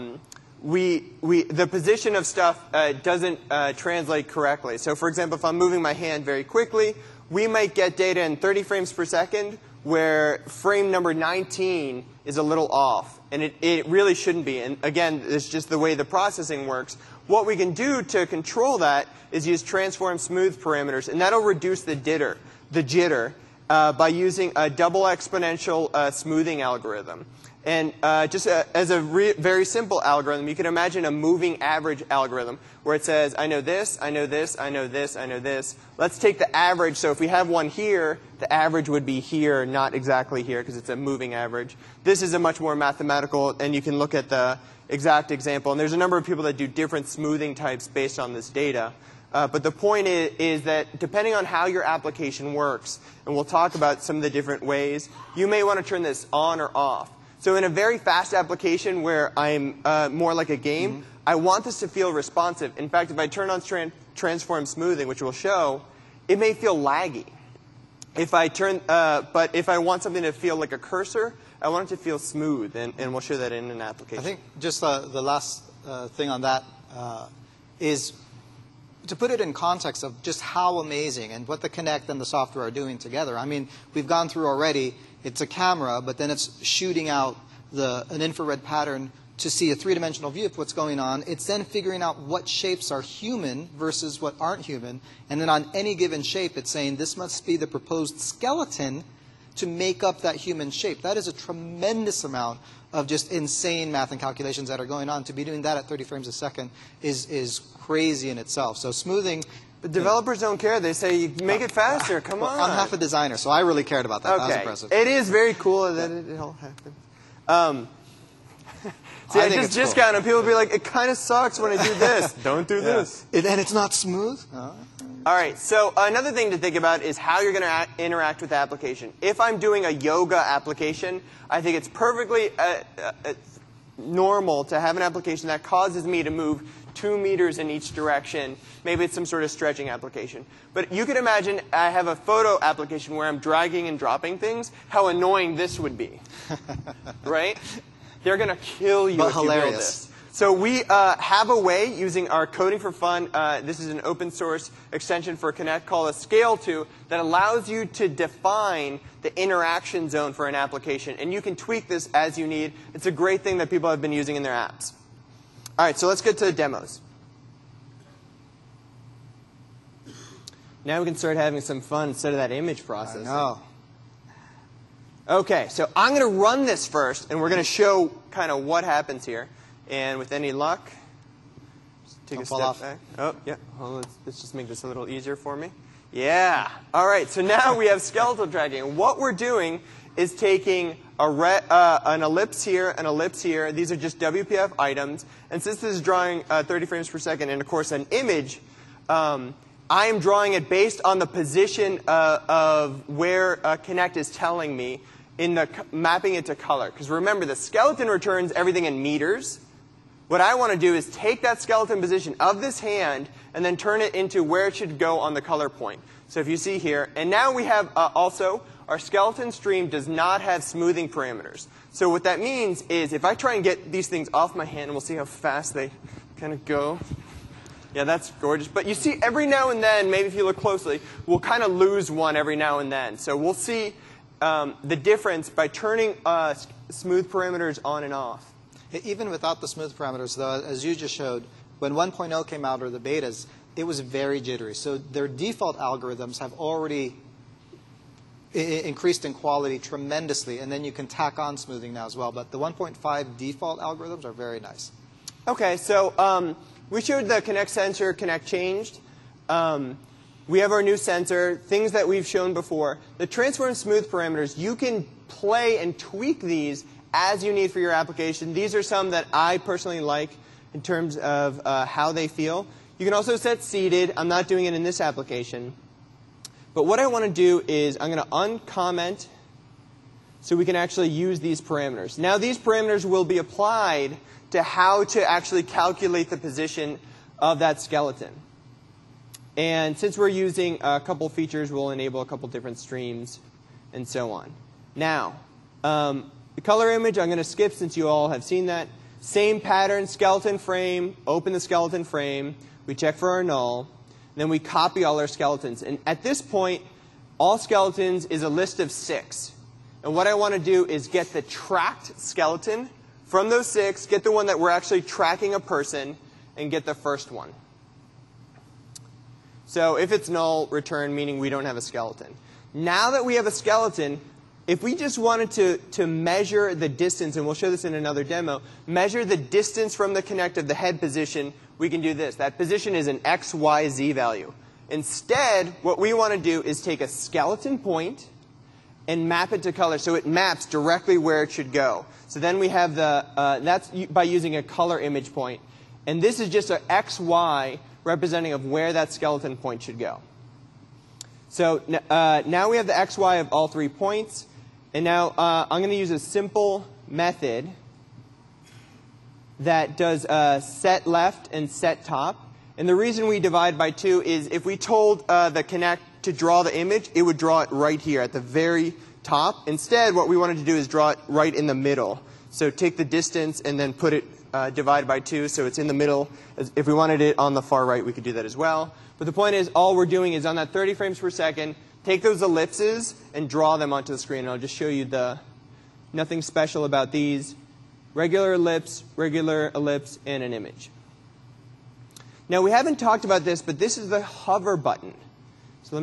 the position of stuff doesn't translate correctly. So, for example, if I'm moving my hand very quickly, we might get data in 30 frames per second where frame number 19 is a little off. And it really shouldn't be. And again, it's just the way the processing works. What we can do to control that is use transform smooth parameters, and that'll reduce the jitter. By using a double exponential smoothing algorithm. And just as a very simple algorithm, you can imagine a moving average algorithm where it says, I know this, I know this, I know this, I know this. Let's take the average. So if we have one here, the average would be here, not exactly here, because it's a moving average. This is a much more mathematical, and you can look at the exact example. And there's a number of people that do different smoothing types based on this data. But the point is that depending on how your application works, and we'll talk about some of the different ways, you may want to turn this on or off. So in a very fast application where I'm more like a game, I want this to feel responsive. In fact, if I turn on transform smoothing, which we'll show, it may feel laggy. But if I want something to feel like a cursor, I want it to feel smooth, and we'll show that in an application. I think just the last thing on that is to put it in context of just how amazing and what the Kinect and the software are doing together. I mean, we've gone through already, it's a camera, but then it's shooting out an infrared pattern to see a three-dimensional view of what's going on. It's then figuring out what shapes are human versus what aren't human. And then on any given shape, it's saying this must be the proposed skeleton to make up that human shape. That is a tremendous amount of just insane math and calculations that are going on. To be doing that at 30 frames a second is crazy in itself. So smoothing... The developers don't care. They say, you make it faster. Come on. I'm half a designer, so I really cared about that. Okay. That was impressive. It is very cool that it all happened. See, I just discount cool. And people will be like, it kind of sucks when I do this. Don't do this. And it's not smooth? All right, so another thing to think about is how you're going to interact with the application. If I'm doing a yoga application, I think it's perfectly normal to have an application that causes me to move 2 meters in each direction. Maybe it's some sort of stretching application. But you could imagine I have a photo application where I'm dragging and dropping things, how annoying this would be. Right? They're going to kill you if you build this. So we have a way using our Coding for Fun. This is an open source extension for Kinect called a scale-to that allows you to define the interaction zone for an application. And you can tweak this as you need. It's a great thing that people have been using in their apps. All right, so let's get to the demos. Now we can start having some fun instead of that image processing. I know. Okay, so I'm going to run this first, and we're going to show kind of what happens here. And with any luck, just take a step back. Oh, yeah. Well, let's just make this a little easier for me. Yeah. All right, so now we have skeletal tracking. And what we're doing is taking an ellipse here, an ellipse here. These are just WPF items. And since this is drawing 30 frames per second and, of course, an image, I am drawing it based on the position of where Kinect is telling me in mapping it to color. Because remember, the skeleton returns everything in meters. What I want to do is take that skeleton position of this hand and then turn it into where it should go on the color point. So if you see here, and now we have also our skeleton stream does not have smoothing parameters. So what that means is if I try and get these things off my hand, and we'll see how fast they kind of go. Yeah, that's gorgeous. But you see every now and then, maybe if you look closely, we'll kind of lose one every now and then. So we'll see the difference by turning smooth parameters on and off. Even without the smooth parameters, though, as you just showed, when 1.0 came out, or the betas, it was very jittery. So their default algorithms have already increased in quality tremendously, and then you can tack on smoothing now as well. But the 1.5 default algorithms are very nice. Okay, so we showed the Kinect sensor, Kinect changed. We have our new sensor, things that we've shown before. The transform smooth parameters, you can play and tweak these as you need for your application. These are some that I personally like in terms of how they feel. You can also set seated. I'm not doing it in this application. But what I want to do is I'm going to uncomment so we can actually use these parameters. Now these parameters will be applied to how to actually calculate the position of that skeleton. And since we're using a couple features, we'll enable a couple different streams and so on. Now, the color image I'm going to skip since you all have seen that. Same pattern, skeleton frame, open the skeleton frame. We check for our null. Then we copy all our skeletons. And at this point, all skeletons is a list of 6. And what I want to do is get the tracked skeleton from those 6, get the one that we're actually tracking a person, and get the first one. So if it's null, return, meaning we don't have a skeleton. Now that we have a skeleton, if we just wanted to measure the distance, and we'll show this in another demo, measure the distance from the connect of the head position, we can do this. That position is an x, y, z value. Instead, what we want to do is take a skeleton point and map it to color so it maps directly where it should go. So then we have the, that's by using a color image point. And this is just an x, y representing of where that skeleton point should go. So now we have the x, y of all 3 points. And now I'm going to use a simple method that does set left and set top. And the reason we divide by 2 is if we told the Connect to draw the image, it would draw it right here at the very top. Instead, what we wanted to do is draw it right in the middle. So take the distance and then put it divided by 2 so it's in the middle. If we wanted it on the far right, we could do that as well. But the point is, all we're doing is on that 30 frames per second, take those ellipses and draw them onto the screen. And I'll just show you nothing special about these. Regular ellipse, and an image. Now we haven't talked about this, but this is the hover button. So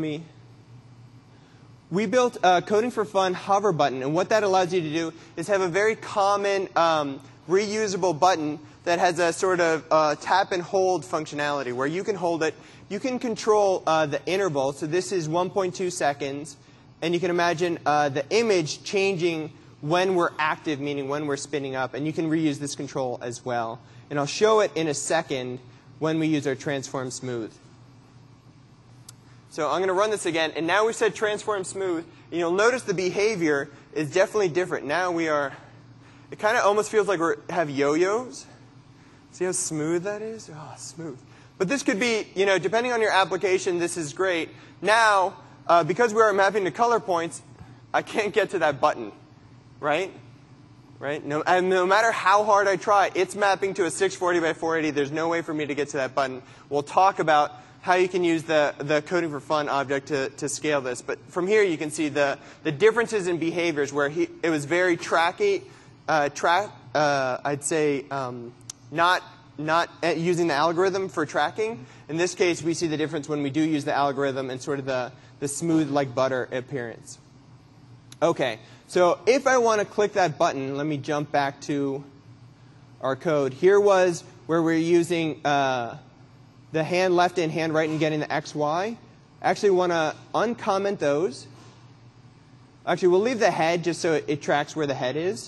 we built a Coding for Fun hover button, and what that allows you to do is have a very common reusable button that has a sort of tap and hold functionality where you can hold it. You can control the interval. So this is 1.2 seconds. And you can imagine the image changing when we're active, meaning when we're spinning up. And you can reuse this control as well. And I'll show it in a second when we use our transform smooth. So I'm going to run this again. And now we said transform smooth. And you'll notice the behavior is definitely different. Now we are, it kind of almost feels like we have yo-yos. See how smooth that is? Oh, smooth. But this could be, depending on your application, this is great. Now, because we are mapping to color points, I can't get to that button, right? No matter how hard I try, it's mapping to a 640 by 480. There's no way for me to get to that button. We'll talk about how you can use the Coding for Fun object to scale this. But from here, you can see the differences in behaviors where it was very tracky, I'd say, not using the algorithm for tracking. In this case, we see the difference when we do use the algorithm and sort of the smooth like butter appearance. Okay, so if I want to click that button, let me jump back to our code. Here was where we're using the hand left and hand right and getting the x, y. I actually want to uncomment those. Actually, we'll leave the head just so it tracks where the head is.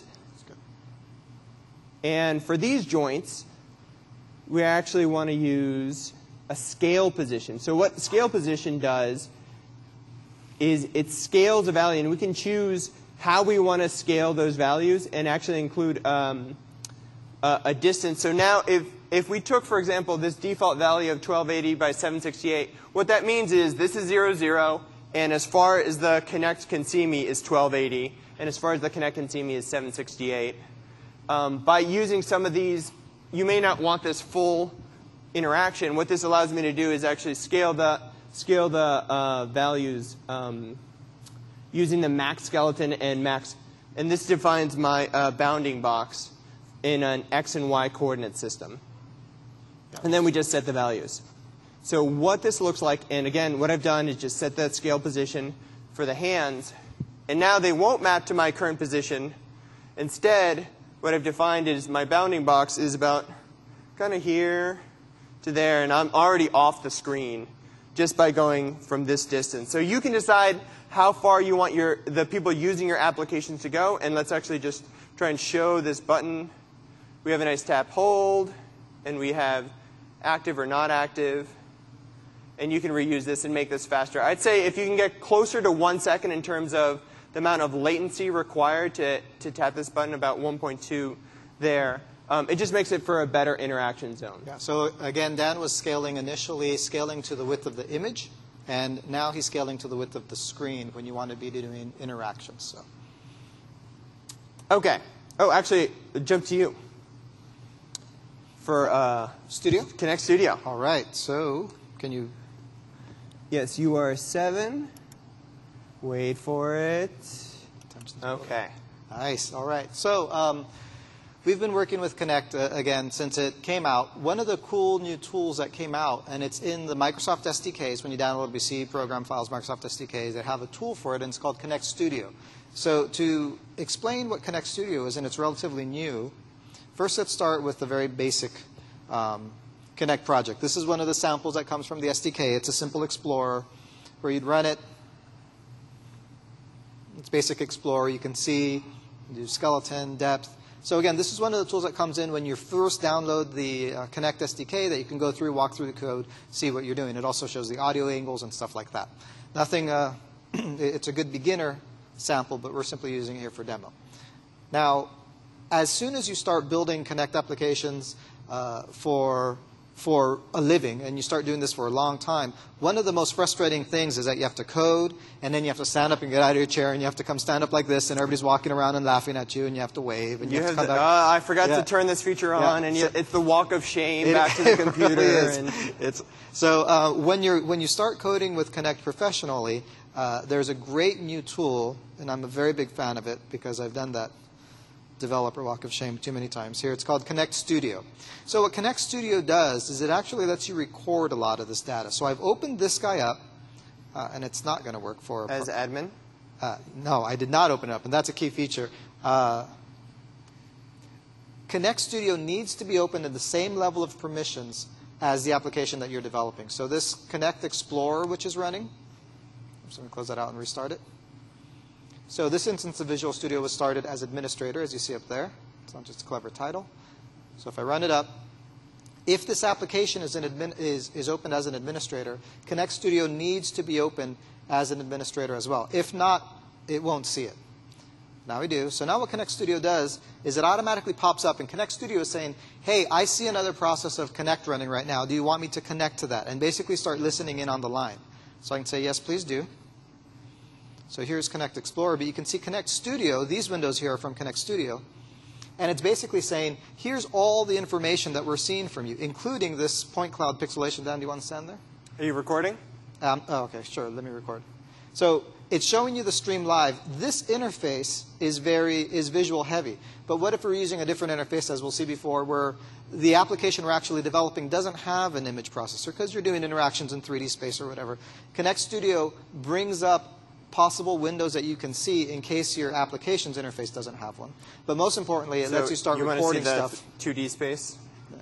And for these joints, we actually want to use a scale position. So what scale position does is it scales a value, and we can choose how we want to scale those values and actually include a distance. So now if we took, for example, this default value of 1280 by 768, what that means is this is 0, 0, and as far as the Connect can see me is 1280, and as far as the Connect can see me is 768. By using some of these, you may not want this full interaction. What this allows me to do is actually scale the values using the max skeleton and max. And this defines my bounding box in an x and y coordinate system. And then we just set the values. So what this looks like, and again, what I've done is just set that scale position for the hands. And now they won't map to my current position. Instead, what I've defined is my bounding box is about kind of here to there, and I'm already off the screen just by going from this distance. So you can decide how far you want the people using your applications to go, and let's actually just try and show this button. We have a nice tap hold, and we have active or not active. And you can reuse this and make this faster. I'd say if you can get closer to 1 second in terms of the amount of latency required to tap this button, about 1.2 there, it just makes it for a better interaction zone. Yeah, so again, Dan was initially scaling to the width of the image, and now he's scaling to the width of the screen when you want to be doing interactions. So. Okay. Oh, actually, jump to you for Studio? Connect Studio. All right. So can you? Yes, you are 7. Wait for it. Okay. Nice. All right. So we've been working with Connect, again, since it came out. One of the cool new tools that came out, and it's in the Microsoft SDKs. When you download BC program files, Microsoft SDKs, they have a tool for it, and it's called Connect Studio. So to explain what Connect Studio is, and it's relatively new, first let's start with the very basic Connect project. This is one of the samples that comes from the SDK. It's a simple Explorer where you'd run it. It's basic Explorer. You can see, you do skeleton, depth. So again, this is one of the tools that comes in when you first download the Connect SDK that you can go through, walk through the code, see what you're doing. It also shows the audio angles and stuff like that. Nothing, it's a good beginner sample, but we're simply using it here for demo. Now, as soon as you start building Connect applications for a living, and you start doing this for a long time, one of the most frustrating things is that you have to code, and then you have to stand up and get out of your chair, and you have to come stand up like this, and everybody's walking around and laughing at you, and you have to wave, and you have to come back. I forgot to turn this feature on, and it's the walk of shame back to the computer. So when you start coding with Connect professionally, there's a great new tool, and I'm a very big fan of it because I've done that developer walk of shame too many times here. It's called Connect Studio. So what Connect Studio does is it actually lets you record a lot of this data. So I've opened this guy up, and it's not going to work for... As admin? No, I did not open it up, and that's a key feature. Connect Studio needs to be open at the same level of permissions as the application that you're developing. So this Connect Explorer, which is running, I'm just going to close that out and restart it. So this instance of Visual Studio was started as administrator, as you see up there. It's not just a clever title. So if I run it up, if this application is opened as an administrator, Connect Studio needs to be open as an administrator as well. If not, it won't see it. Now we do. So now what Connect Studio does is it automatically pops up, and Connect Studio is saying, hey, I see another process of Connect running right now. Do you want me to connect to that? And basically start listening in on the line. So I can say, yes, please do. So here's Connect Explorer, but you can see Connect Studio. These windows here are from Connect Studio. And it's basically saying, here's all the information that we're seeing from you, including this point cloud pixelation. Dan, do you want to stand there? Are you recording? Oh, okay, sure. Let me record. So it's showing you the stream live. This interface is visual heavy. But what if we're using a different interface, as we'll see before, where the application we're actually developing doesn't have an image processor because you're doing interactions in 3D space or whatever? Connect Studio brings up possible windows that you can see in case your application's interface doesn't have one. But most importantly, it lets you start recording stuff. 2D space?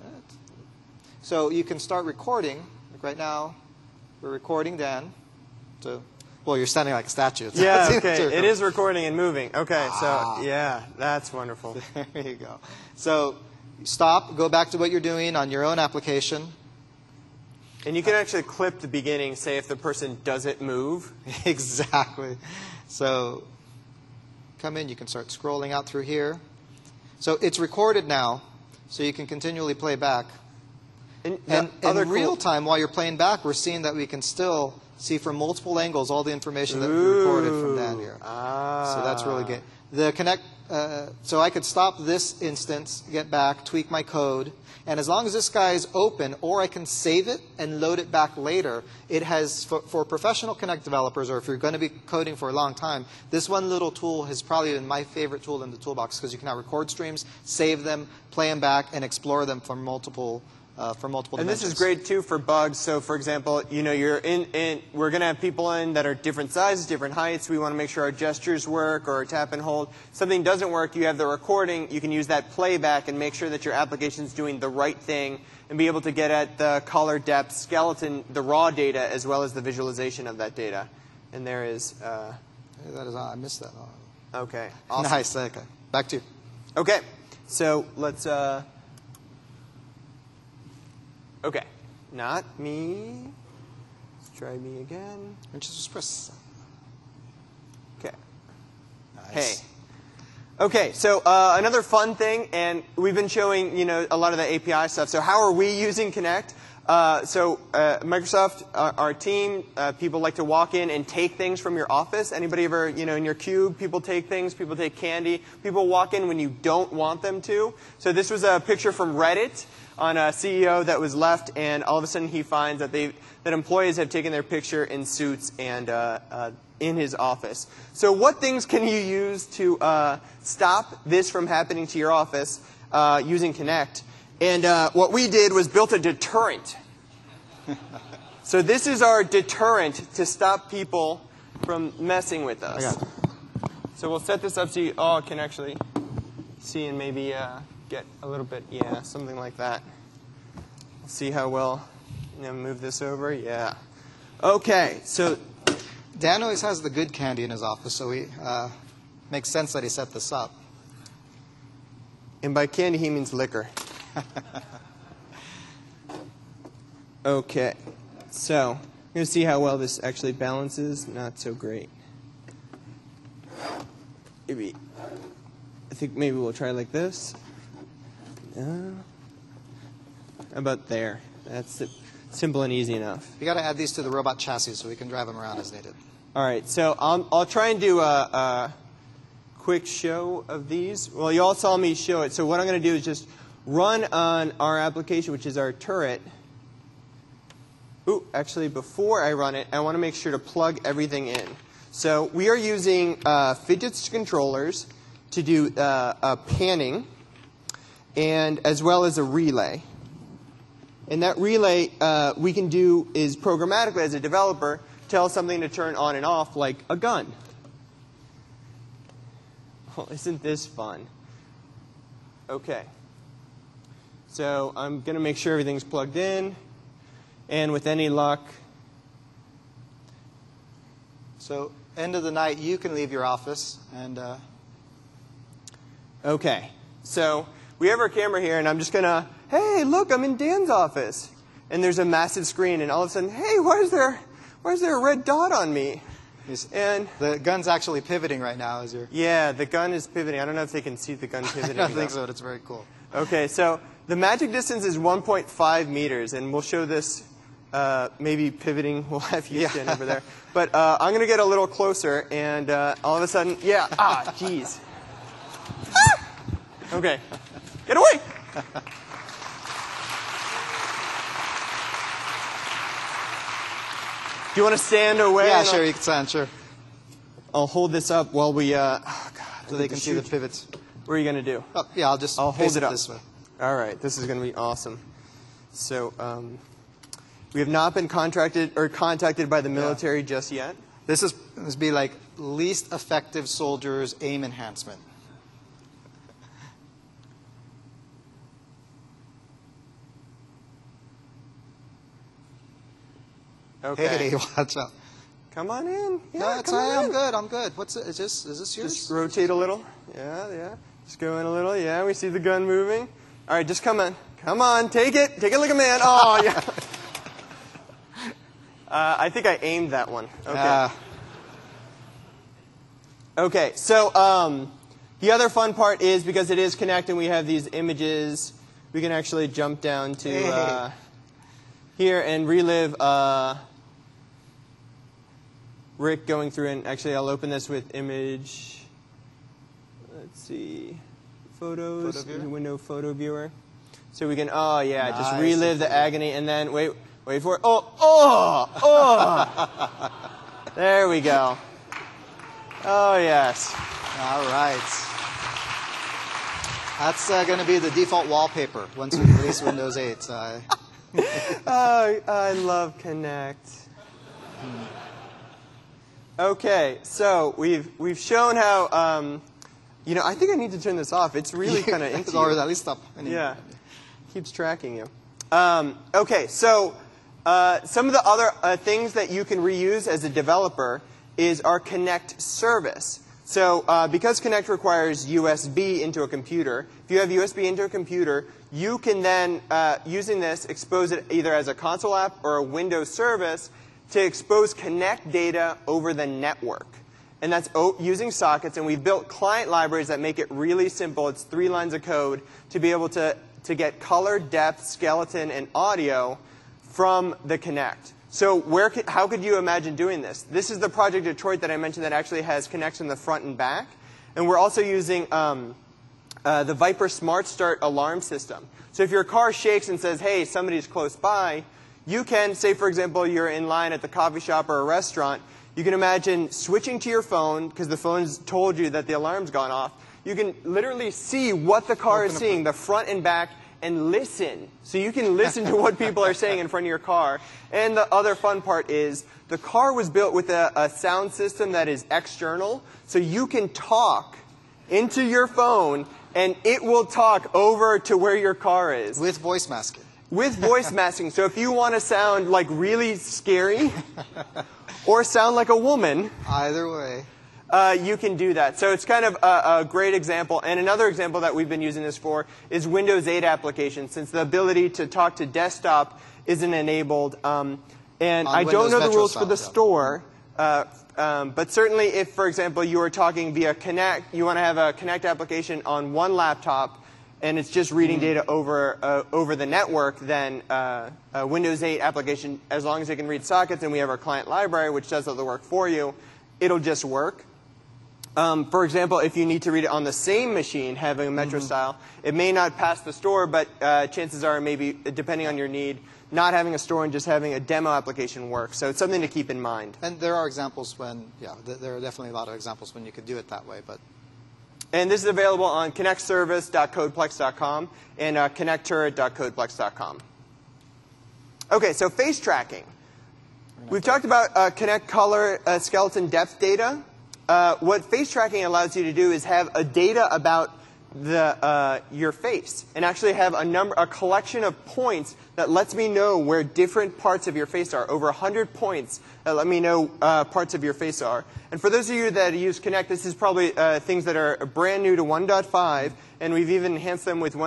So you can start recording. Like right now, we're recording Dan. So, well, you're standing like a statue. Yeah, okay. It is recording and moving. Okay, so yeah, that's wonderful. There you go. So stop, go back to what you're doing on your own application. And you can actually clip the beginning, say if the person doesn't move. Exactly. So come in, you can start scrolling out through here. So it's recorded now, so you can continually play back. And in real time, while you're playing back, we're seeing that we can still see from multiple angles all the information that we recorded from Dan here. So that's really good. The Connect, so I could stop this instance, get back, tweak my code, and as long as this guy is open, or I can save it and load it back later, it has, for professional Connect developers, or if you're going to be coding for a long time, this one little tool has probably been my favorite tool in the toolbox because you can now record streams, save them, play them back, and explore them from multiple dimensions. And this is great too for bugs. So, for example, you know, we're going to have people in that are different sizes, different heights. We want to make sure our gestures work or our tap and hold. Something doesn't work. You have the recording. You can use that playback and make sure that your application is doing the right thing and be able to get at the color, depth, skeleton, the raw data, as well as the visualization of that data. And there is. That is. I missed that. Okay. Awesome. Nice. Okay. Back to you. Okay, so let's, okay, not me. Let's try me again. Just press. Okay. Nice. Hey. Okay, so another fun thing, and we've been showing, a lot of the API stuff. So how are we using Connect? Microsoft, our team, people like to walk in and take things from your office. Anybody ever, in your cube, people take things, people take candy. People walk in when you don't want them to. So this was a picture from Reddit on a CEO that was left, and all of a sudden he finds that employees have taken their picture in suits and in his office. So what things can you use to stop this from happening to your office using Connect? And what we did was built a deterrent. So this is our deterrent to stop people from messing with us. So we'll set this up so you all can actually see and maybe get a little bit, something like that. We'll see how well, move this over. Yeah. Okay, so Dan always has the good candy in his office, so he makes sense that he set this up. And by candy, he means liquor. Okay, so I'm going to see how well this actually balances. Not so great. I think maybe we'll try like this. How about there? That's it. Simple and easy enough. You got to add these to the robot chassis so we can drive them around as needed. All right, so I'll try and do a quick show of these. Well, you all saw me show it, so what I'm going to do is just run on our application, which is our turret. Ooh, actually, before I run it, I want to make sure to plug everything in. So we are using fidget controllers to do panning, and as well as a relay. And that relay we can do is programmatically, as a developer, tell something to turn on and off like a gun. Oh, isn't this fun? Okay. So I'm going to make sure everything's plugged in. And with any luck. So end of the night, you can leave your office. And okay. So we have our camera here, and I'm just going to, hey, look, I'm in Dan's office. And there's a massive screen, and all of a sudden, hey, why is there a red dot on me? And the gun's actually pivoting right now as you're... Yeah, the gun is pivoting. I don't know if they can see the gun pivoting. I don't think so, but it's very cool. Okay, so the magic distance is 1.5 meters, and we'll show this maybe pivoting. We'll have you stand over there. But I'm going to get a little closer, and all of a sudden, jeez. Okay, get away! Do you want to stand away? Yeah, sure, you can stand, sure. I'll hold this up while we, so they can see the pivots. What are you going to do? Oh, yeah, I'll hold it up this way. All right, this is going to be awesome. So we have not been contacted by the military just yet. This be like least effective soldiers aim enhancement. Okay. Hey, watch out. Come on in. Yeah, no, it's I'm good. I'm good. What's it? Is this yours? Just rotate a little. Yeah. Just go in a little. Yeah, we see the gun moving. All right, just come on. Come on, take it. Take it like a man. Oh, yeah. I think I aimed that one. Okay. Okay, so the other fun part is because it is Connect and we have these images, we can actually jump down to here and relive Rick going through, and actually I'll open this with image, let's see, photos, window photo viewer. So we can, just relive the agony, and then, wait for it. There we go. Oh, yes. All right. That's going to be the default wallpaper once we release Windows 8. I love Connect. Okay, so we've shown how, I think I need to turn this off. It's really kind of into Or at least stop. Yeah, keeps tracking you. Okay, so some of the other things that you can reuse as a developer is our Connect service. So because Connect requires USB into a computer, if you have USB into a computer, you can then, using this, expose it either as a console app or a Windows service to expose Connect data over the network. And that's using sockets. And we've built client libraries that make it really simple. It's 3 lines of code to be able to get color, depth, skeleton, and audio from the Connect. So how could you imagine doing this? This is the Project Detroit that I mentioned that actually has Connects in the front and back. And we're also using the Viper Smart Start alarm system. So if your car shakes and says, hey, somebody's close by, you can, say for example, you're in line at the coffee shop or a restaurant, you can imagine switching to your phone, because the phone's told you that the alarm's gone off. You can literally see what the car is seeing, the front and back, and listen. So you can listen to what people are saying in front of your car. And the other fun part is the car was built with a sound system that is external. So you can talk into your phone, and it will talk over to where your car is. With voice masking. With voice masking. So if you want to sound like really scary or sound like a woman, either way, you can do that. So it's kind of a great example. And another example that we've been using this for is Windows 8 applications, since the ability to talk to desktop isn't enabled. And I don't know the rules for the store. But certainly if, for example, you are talking via Connect, you want to have a Connect application on one laptop, and it's just reading data over the network, then a Windows 8 application, as long as it can read sockets, and we have our client library, which does all the work for you, it'll just work. For example, if you need to read it on the same machine, having a Metro style, it may not pass the store, but chances are maybe, depending on your need, not having a store and just having a demo application work. So it's something to keep in mind. And there are examples when, yeah, there are definitely a lot of examples when you could do it that way. And this is available on connectservice.codeplex.com and connectturret.codeplex.com. Okay, so face tracking. We've talked about Connect color, skeleton, depth data. What face tracking allows you to do is have a data about your face, and actually have a collection of points that lets me know where different parts of your face are. Over 100 points that let me know parts of your face are. And for those of you that use Connect, this is probably things that are brand new to 1.5, and we've even enhanced them with the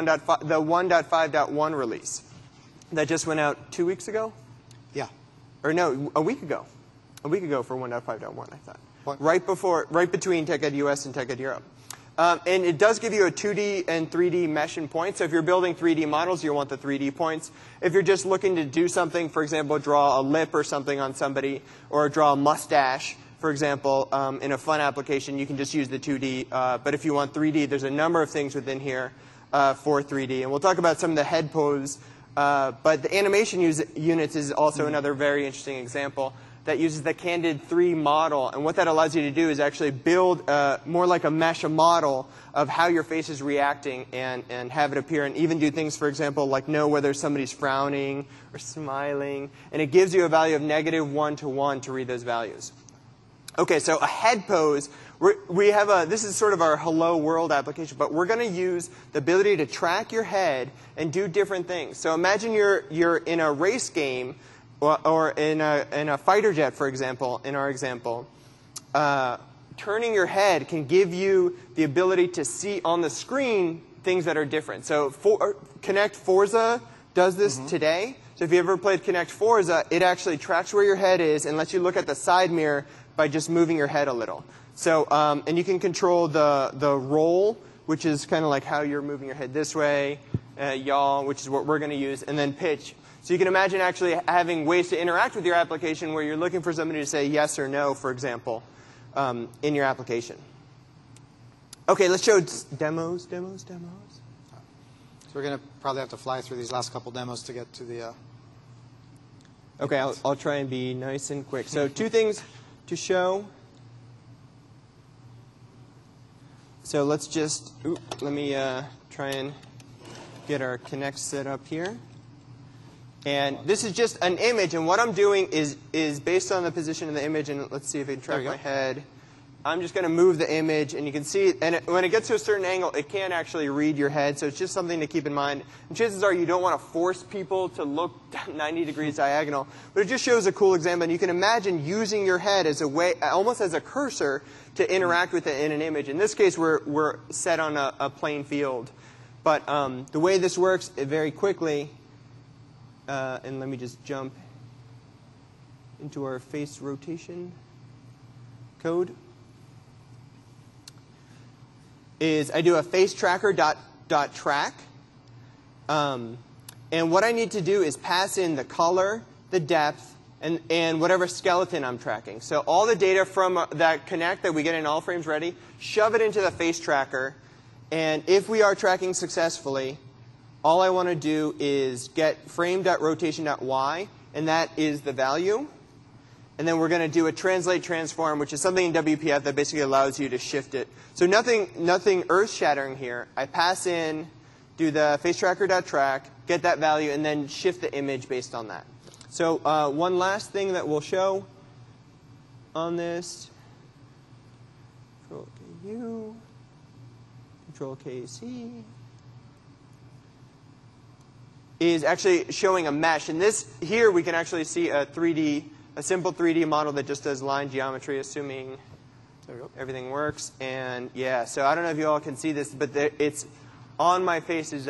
1.5.1 release that just went out 2 weeks ago. Yeah. Or no, a week ago. A week ago for 1.5.1, I thought. What? Right between TechEd US and TechEd Europe. And it does give you a 2D and 3D mesh in points. So if you're building 3D models, you'll want the 3D points. If you're just looking to do something, for example, draw a lip or something on somebody, or draw a mustache, for example, in a fun application, you can just use the 2D. But if you want 3D, there's a number of things within here for 3D. And we'll talk about some of the head pose. But the animation units is also another very interesting example that uses the Candid 3 model. And what that allows you to do is actually build more like a mesh, a model of how your face is reacting, and have it appear, and even do things, for example, like know whether somebody's frowning or smiling. And it gives you a value of -1 to 1 to read those values. Okay, so a head pose. This is sort of our hello world application, but we're going to use the ability to track your head and do different things. So imagine you're in a race game, or in a fighter jet, for example, in our example. Turning your head can give you the ability to see on the screen things that are different. So Connect Forza does this today. So if you ever played Connect Forza, it actually tracks where your head is and lets you look at the side mirror by just moving your head a little. So, and you can control the roll, which is kind of like how you're moving your head this way, yaw, which is what we're going to use, and then pitch. So you can imagine actually having ways to interact with your application where you're looking for somebody to say yes or no, for example, in your application. Okay, let's show demos. So we're going to probably have to fly through these last couple demos to get to the... Okay, I'll try and be nice and quick. So 2 things to show. So let's just, let me try and get our Connect set up here. And this is just an image, and what I'm doing is based on the position of the image, and let's see if I can track my head I'm just going to move the image, and you can see, and when it gets to a certain angle, it can actually read your head, so it's just something to keep in mind. And chances are you don't want to force people to look 90 degrees diagonal, but it just shows a cool example, and you can imagine using your head as a way, almost as a cursor, to interact with it in an image. In this case, we're set on a plain field. But the way this works, very quickly, and let me just jump into our face rotation code, is I do a face tracker dot track. And what I need to do is pass in the color, the depth, and whatever skeleton I'm tracking. So all the data from that connect that we get in All Frames Ready, shove it into the face tracker. And if we are tracking successfully, all I want to do is get frame.rotation.y, and that is the value. And then we're going to do a translate transform, which is something in WPF that basically allows you to shift it. So nothing earth-shattering here. I pass in, do the facetracker.track, get that value, and then shift the image based on that. So one last thing that we'll show on this, Control-KU, Control-KC, is actually showing a mesh. And this here we can actually see a simple 3D model that just does line geometry, assuming everything works. And yeah, so I don't know if you all can see this, but it's on my face is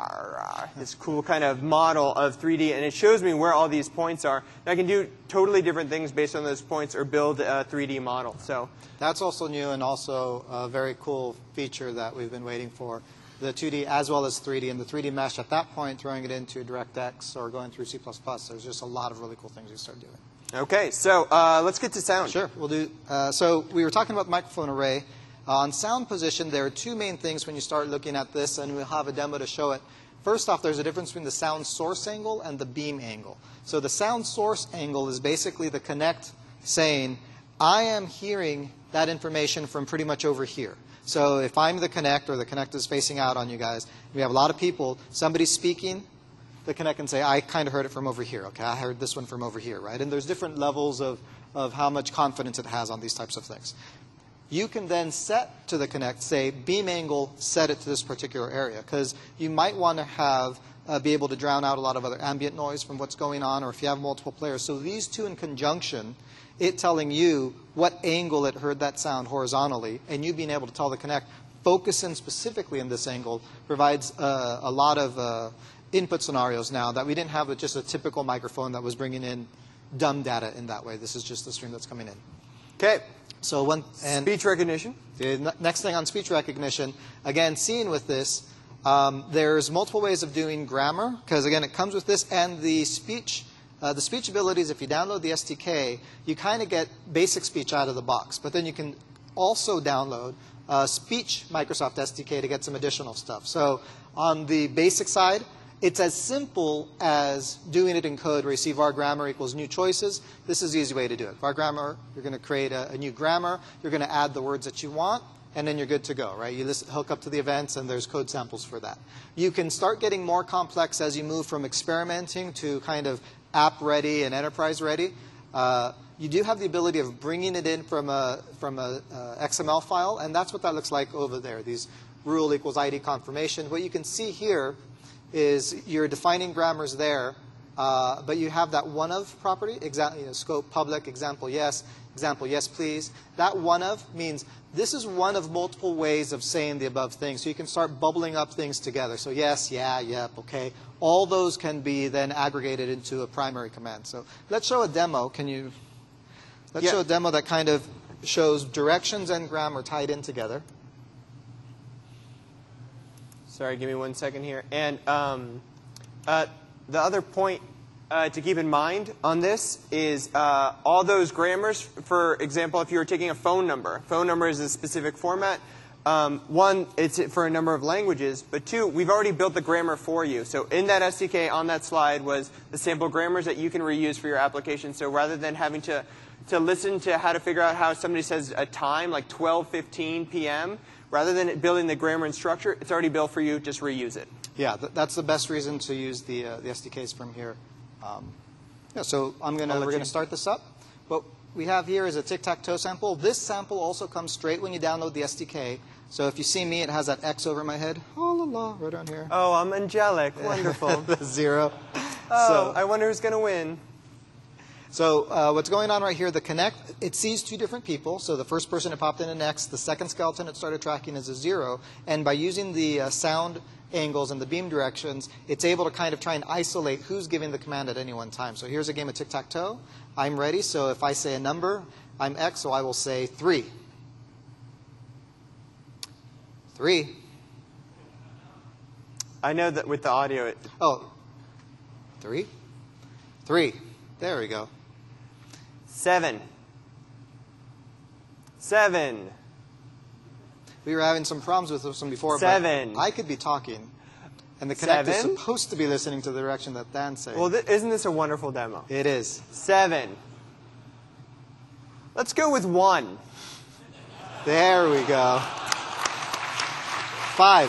this cool kind of model of 3D, and it shows me where all these points are. And I can do totally different things based on those points or build a 3D model. So that's also new and also a very cool feature that we've been waiting for. The 2D as well as 3D, and the 3D mesh at that point, throwing it into DirectX or going through C++, there's just a lot of really cool things you start doing. Okay, so let's get to sound. Sure, we'll do. So we were talking about the microphone array. On sound position, there are two main things when you start looking at this, and we'll have a demo to show it. First off, there's a difference between the sound source angle and the beam angle. So the sound source angle is basically the Connect saying, I am hearing that information from pretty much over here. So if I'm the Connect, or the Connect is facing out on you guys, we have a lot of people, somebody's speaking, the Connect can say, I kind of heard it from over here. Okay, I heard this one from over here, right? And there's different levels of how much confidence it has on these types of things. You can then set to the Connect, say, beam angle, set it to this particular area, because you might want to have be able to drown out a lot of other ambient noise from what's going on, or if you have multiple players. So these two in conjunction, it telling you what angle it heard that sound horizontally, and you being able to tell the Connect, focus in specifically in this angle, provides a lot of input scenarios now that we didn't have with just a typical microphone that was bringing in dumb data in that way. This is just the stream that's coming in. Okay. So speech recognition. The next thing on speech recognition, again, seeing with this, there's multiple ways of doing grammar, because again, it comes with this, and the speech abilities. If you download the SDK, you kind of get basic speech out of the box, but then you can also download speech Microsoft SDK to get some additional stuff. So on the basic side, it's as simple as doing it in code where you see var grammar equals new choices. This is the easy way to do it. Var grammar, you're going to create a new grammar. You're going to add the words that you want, and then you're good to go, right? You hook up to the events, and there's code samples for that. You can start getting more complex as you move from experimenting to kind of app ready and enterprise ready. You do have the ability of bringing it in from a XML file, and that's what that looks like over there, these rule equals ID confirmation. What you can see here is you're defining grammars there, but you have that one of property, scope public, example yes please. That one of means this is one of multiple ways of saying the above thing. So you can start bubbling up things together. So yes, yeah, yep, okay. All those can be then aggregated into a primary command. So let's show a demo. Let's show a demo that kind of shows directions and grammar tied in together. Sorry, give me 1 second here. And the other point to keep in mind on this is all those grammars. For example, if you were taking a phone number is a specific format. One, it's for a number of languages, but two, we've already built the grammar for you. So in that SDK on that slide was the sample grammars that you can reuse for your application. So rather than having to listen to how to figure out how somebody says a time, like 12:15 p.m., rather than building the grammar and structure, it's already built for you. Just reuse it. Yeah, that's the best reason to use the SDKs from here. So we're going to start this up. But we have here is a tic-tac-toe sample. This sample also comes straight when you download the SDK. So if you see me, it has that X over my head. Oh, la, la, right on here. Oh, I'm angelic. Wonderful. The 0. Oh, so, I wonder who's going to win. So what's going on right here, the Connect, it sees 2 different people. So the first person it popped in an X, the second skeleton it started tracking is a 0. And by using the sound angles and the beam directions, it's able to kind of try and isolate who's giving the command at any one time. So here's a game of tic-tac-toe. I'm ready, so if I say a number, I'm X, so I will say 3. 3. I know that with the audio. Oh, 3. 3. There we go. 7. 7. We were having some problems with this one before. 7. But I could be talking, and the Connect is 7. supposed to be listening to the direction that Dan's saying. Well, isn't this a wonderful demo? It is. 7. Let's go with 1. There we go. 5.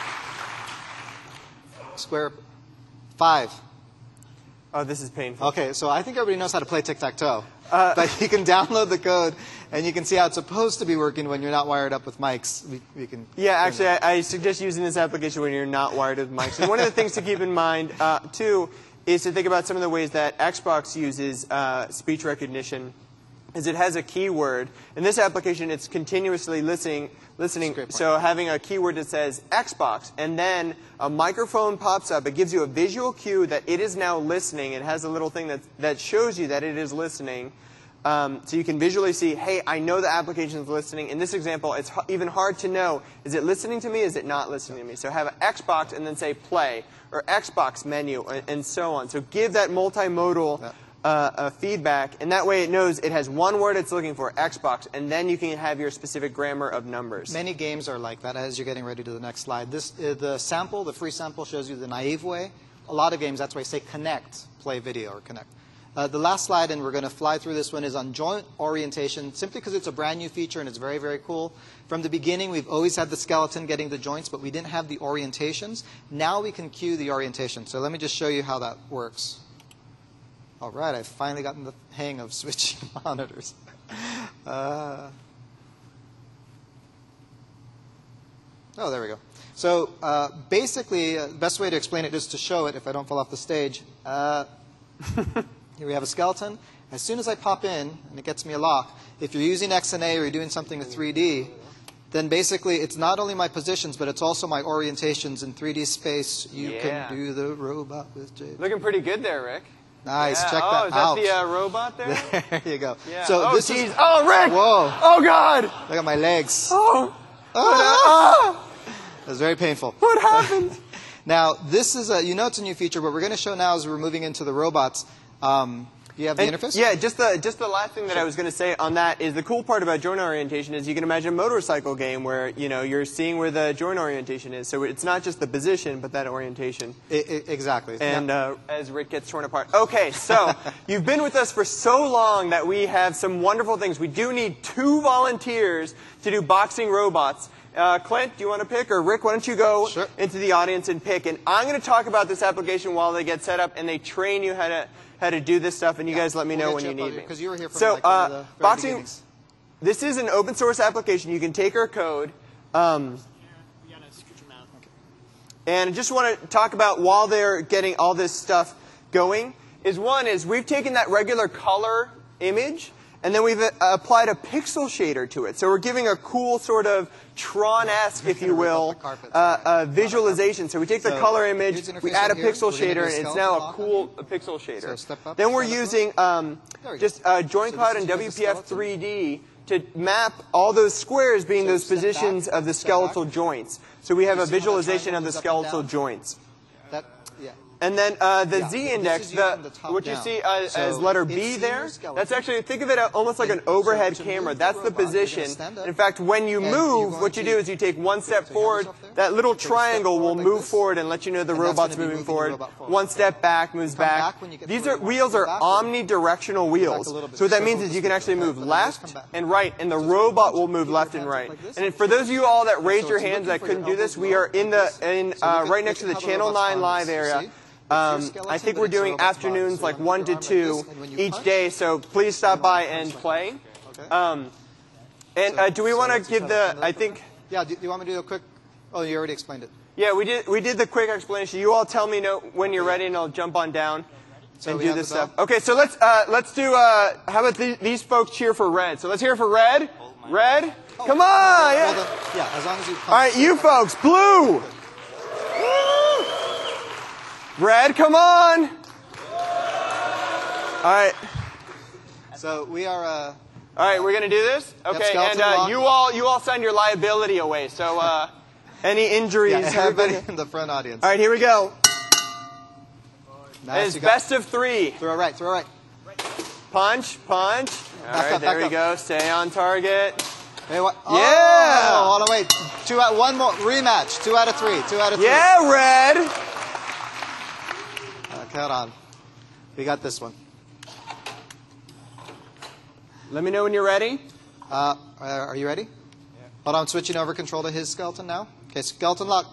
Square. 5. Oh, this is painful. Okay, so I think everybody knows how to play tic-tac-toe. But you can download the code, and you can see how it's supposed to be working when you're not wired up with mics. We can. Yeah, actually, I suggest using this application when you're not wired with mics. And one of the things to keep in mind, too, is to think about some of the ways that Xbox uses speech recognition. Is it has a keyword. In this application, it's continuously listening. So having a keyword that says Xbox, and then a microphone pops up. It gives you a visual cue that it is now listening. It has a little thing that shows you that it is listening. So you can visually see, hey, I know the application is listening. In this example, it's even hard to know, is it listening to me, is it not listening to me? So have an Xbox and then say play, or Xbox menu, and so on. So give that multimodal feedback, and that way it knows it has one word it's looking for, Xbox, and then you can have your specific grammar of numbers. Many games are like that as you're getting ready to the next slide. The sample, the free sample, shows you the naive way. A lot of games, that's why I say connect, play video, or connect. The last slide, and we're going to fly through this one, is on joint orientation, simply because it's a brand new feature and it's very, very cool. From the beginning, we've always had the skeleton getting the joints, but we didn't have the orientations. Now we can cue the orientation. So let me just show you how that works. All right, I've finally gotten the hang of switching monitors. Oh, there we go. So basically, the best way to explain it is to show it if I don't fall off the stage. Here we have a skeleton. As soon as I pop in, and it gets me a lock, if you're using XNA or you're doing something with 3D, then basically it's not only my positions, but it's also my orientations in 3D space. You can do the robot with Jade. Looking pretty good there, Rick. Nice. Yeah. Check that out. Oh, is that the robot there? There you go. Yeah. So oh, this geez. is. Oh, Rick! Whoa. Oh, God! Look at my legs. Oh! It was very painful. What happened? Now, this is a, you know it's a new feature. What we're going to show now is we're moving into the robots. Do you have the interface? Yeah, just the last thing that I was going to say on that is the cool part about joint orientation is you can imagine a motorcycle game where you're seeing where the joint orientation is. So it's not just the position, but that orientation. Exactly. And as Rick gets torn apart. Okay, so you've been with us for so long that we have some wonderful things. We do need 2 volunteers to do boxing robots. Clint, do you want to pick? Or Rick, why don't you go into the audience and pick? And I'm going to talk about this application while they get set up and they train you how to do this stuff, and you guys let me know when you need me. Because you were here from so, like one of the very boxing, beginnings. This is an open source application. You can take our code. And I just want to talk about while they're getting all this stuff going, one is we've taken that regular color image and then we've applied a pixel shader to it. So we're giving a cool sort of Tron-esque, if you will, visualization. So we take the color image, we add a pixel shader, and it's now a cool pixel shader. Then we're using just Joint Cloud and WPF 3D to map all those squares being those positions of the skeletal joints. So we have a visualization of the skeletal joints. And then the Z-index, what you see as letter B there, that's actually, think of it almost like an overhead camera. That's the position. In fact, when you move, what you do is you take one step forward. That little triangle will move forward and let you know the robot's moving forward. One step back, moves back. These wheels are omnidirectional wheels. So what that means is you can actually move left and right, and the robot will move left and right. And for those of you all that raised your hands that couldn't do this, we are right next to the Channel 9 Live area. I think we're doing afternoons like 1 to 2 each day, so please stop by and play. And do we want to give the, I think... Yeah, do you want me to do a quick... Oh, you already explained it. Yeah, we did the quick explanation. You all tell me when you're ready, and I'll jump on down and do this stuff. Okay, so let's do, how about these folks cheer for Red? So let's hear it for Red. Red? Come on! Yeah. Yeah, as long as you... All right, you folks, Blue! Red, come on! All right. So we are... All right, we're going to do this? Okay, and you all signed your liability away, so any injuries have been... in the front audience. All right, here we go. Nice, it's best of 3. Throw right, throw right. Punch, punch. All right, there we go. Stay on target. Hey, what? Yeah! Oh, hold on, wait. One more. Rematch. 2 out of 3. 2 out of 3. Yeah, Red! Okay, hold on. We got this one. Let me know when you're ready. Are you ready? Yeah. Hold on, I'm switching over control to his skeleton now. Okay, skeleton lock.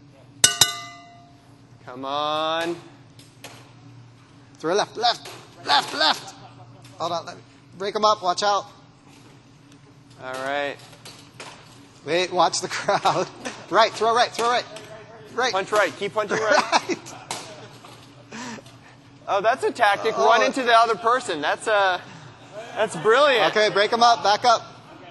Come on. Through left, left, left, left. Hold on, let me break him up. Watch out. All right. Wait, watch the crowd. Right, throw right, throw right. Right. Punch right. Keep punching right. Oh, that's a tactic. Run into the other person. That's brilliant. Okay, break him up. Back up.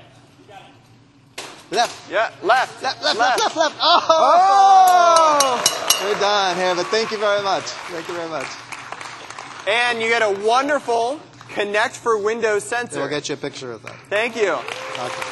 Left. Yeah, left. Left, left, left, left, left. Oh! We're done here, but thank you very much. Thank you very much. And you get a wonderful Connect for Windows sensor. We'll get you a picture of that. Thank you. Okay.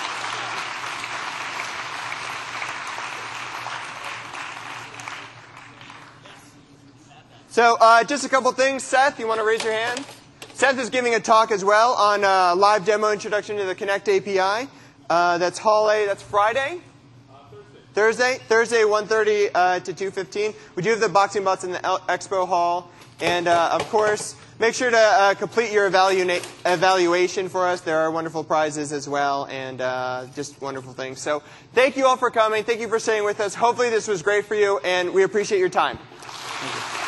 So just a couple things. Seth, you want to raise your hand? Seth is giving a talk as well on live demo introduction to the Connect API. That's Hall A. That's Friday? Thursday? Thursday, 1:30 to 2:15. We do have the Boxing Bots in the Expo Hall. And, of course, make sure to complete your evaluation for us. There are wonderful prizes as well and just wonderful things. So thank you all for coming. Thank you for staying with us. Hopefully this was great for you, and we appreciate your time. Thank you.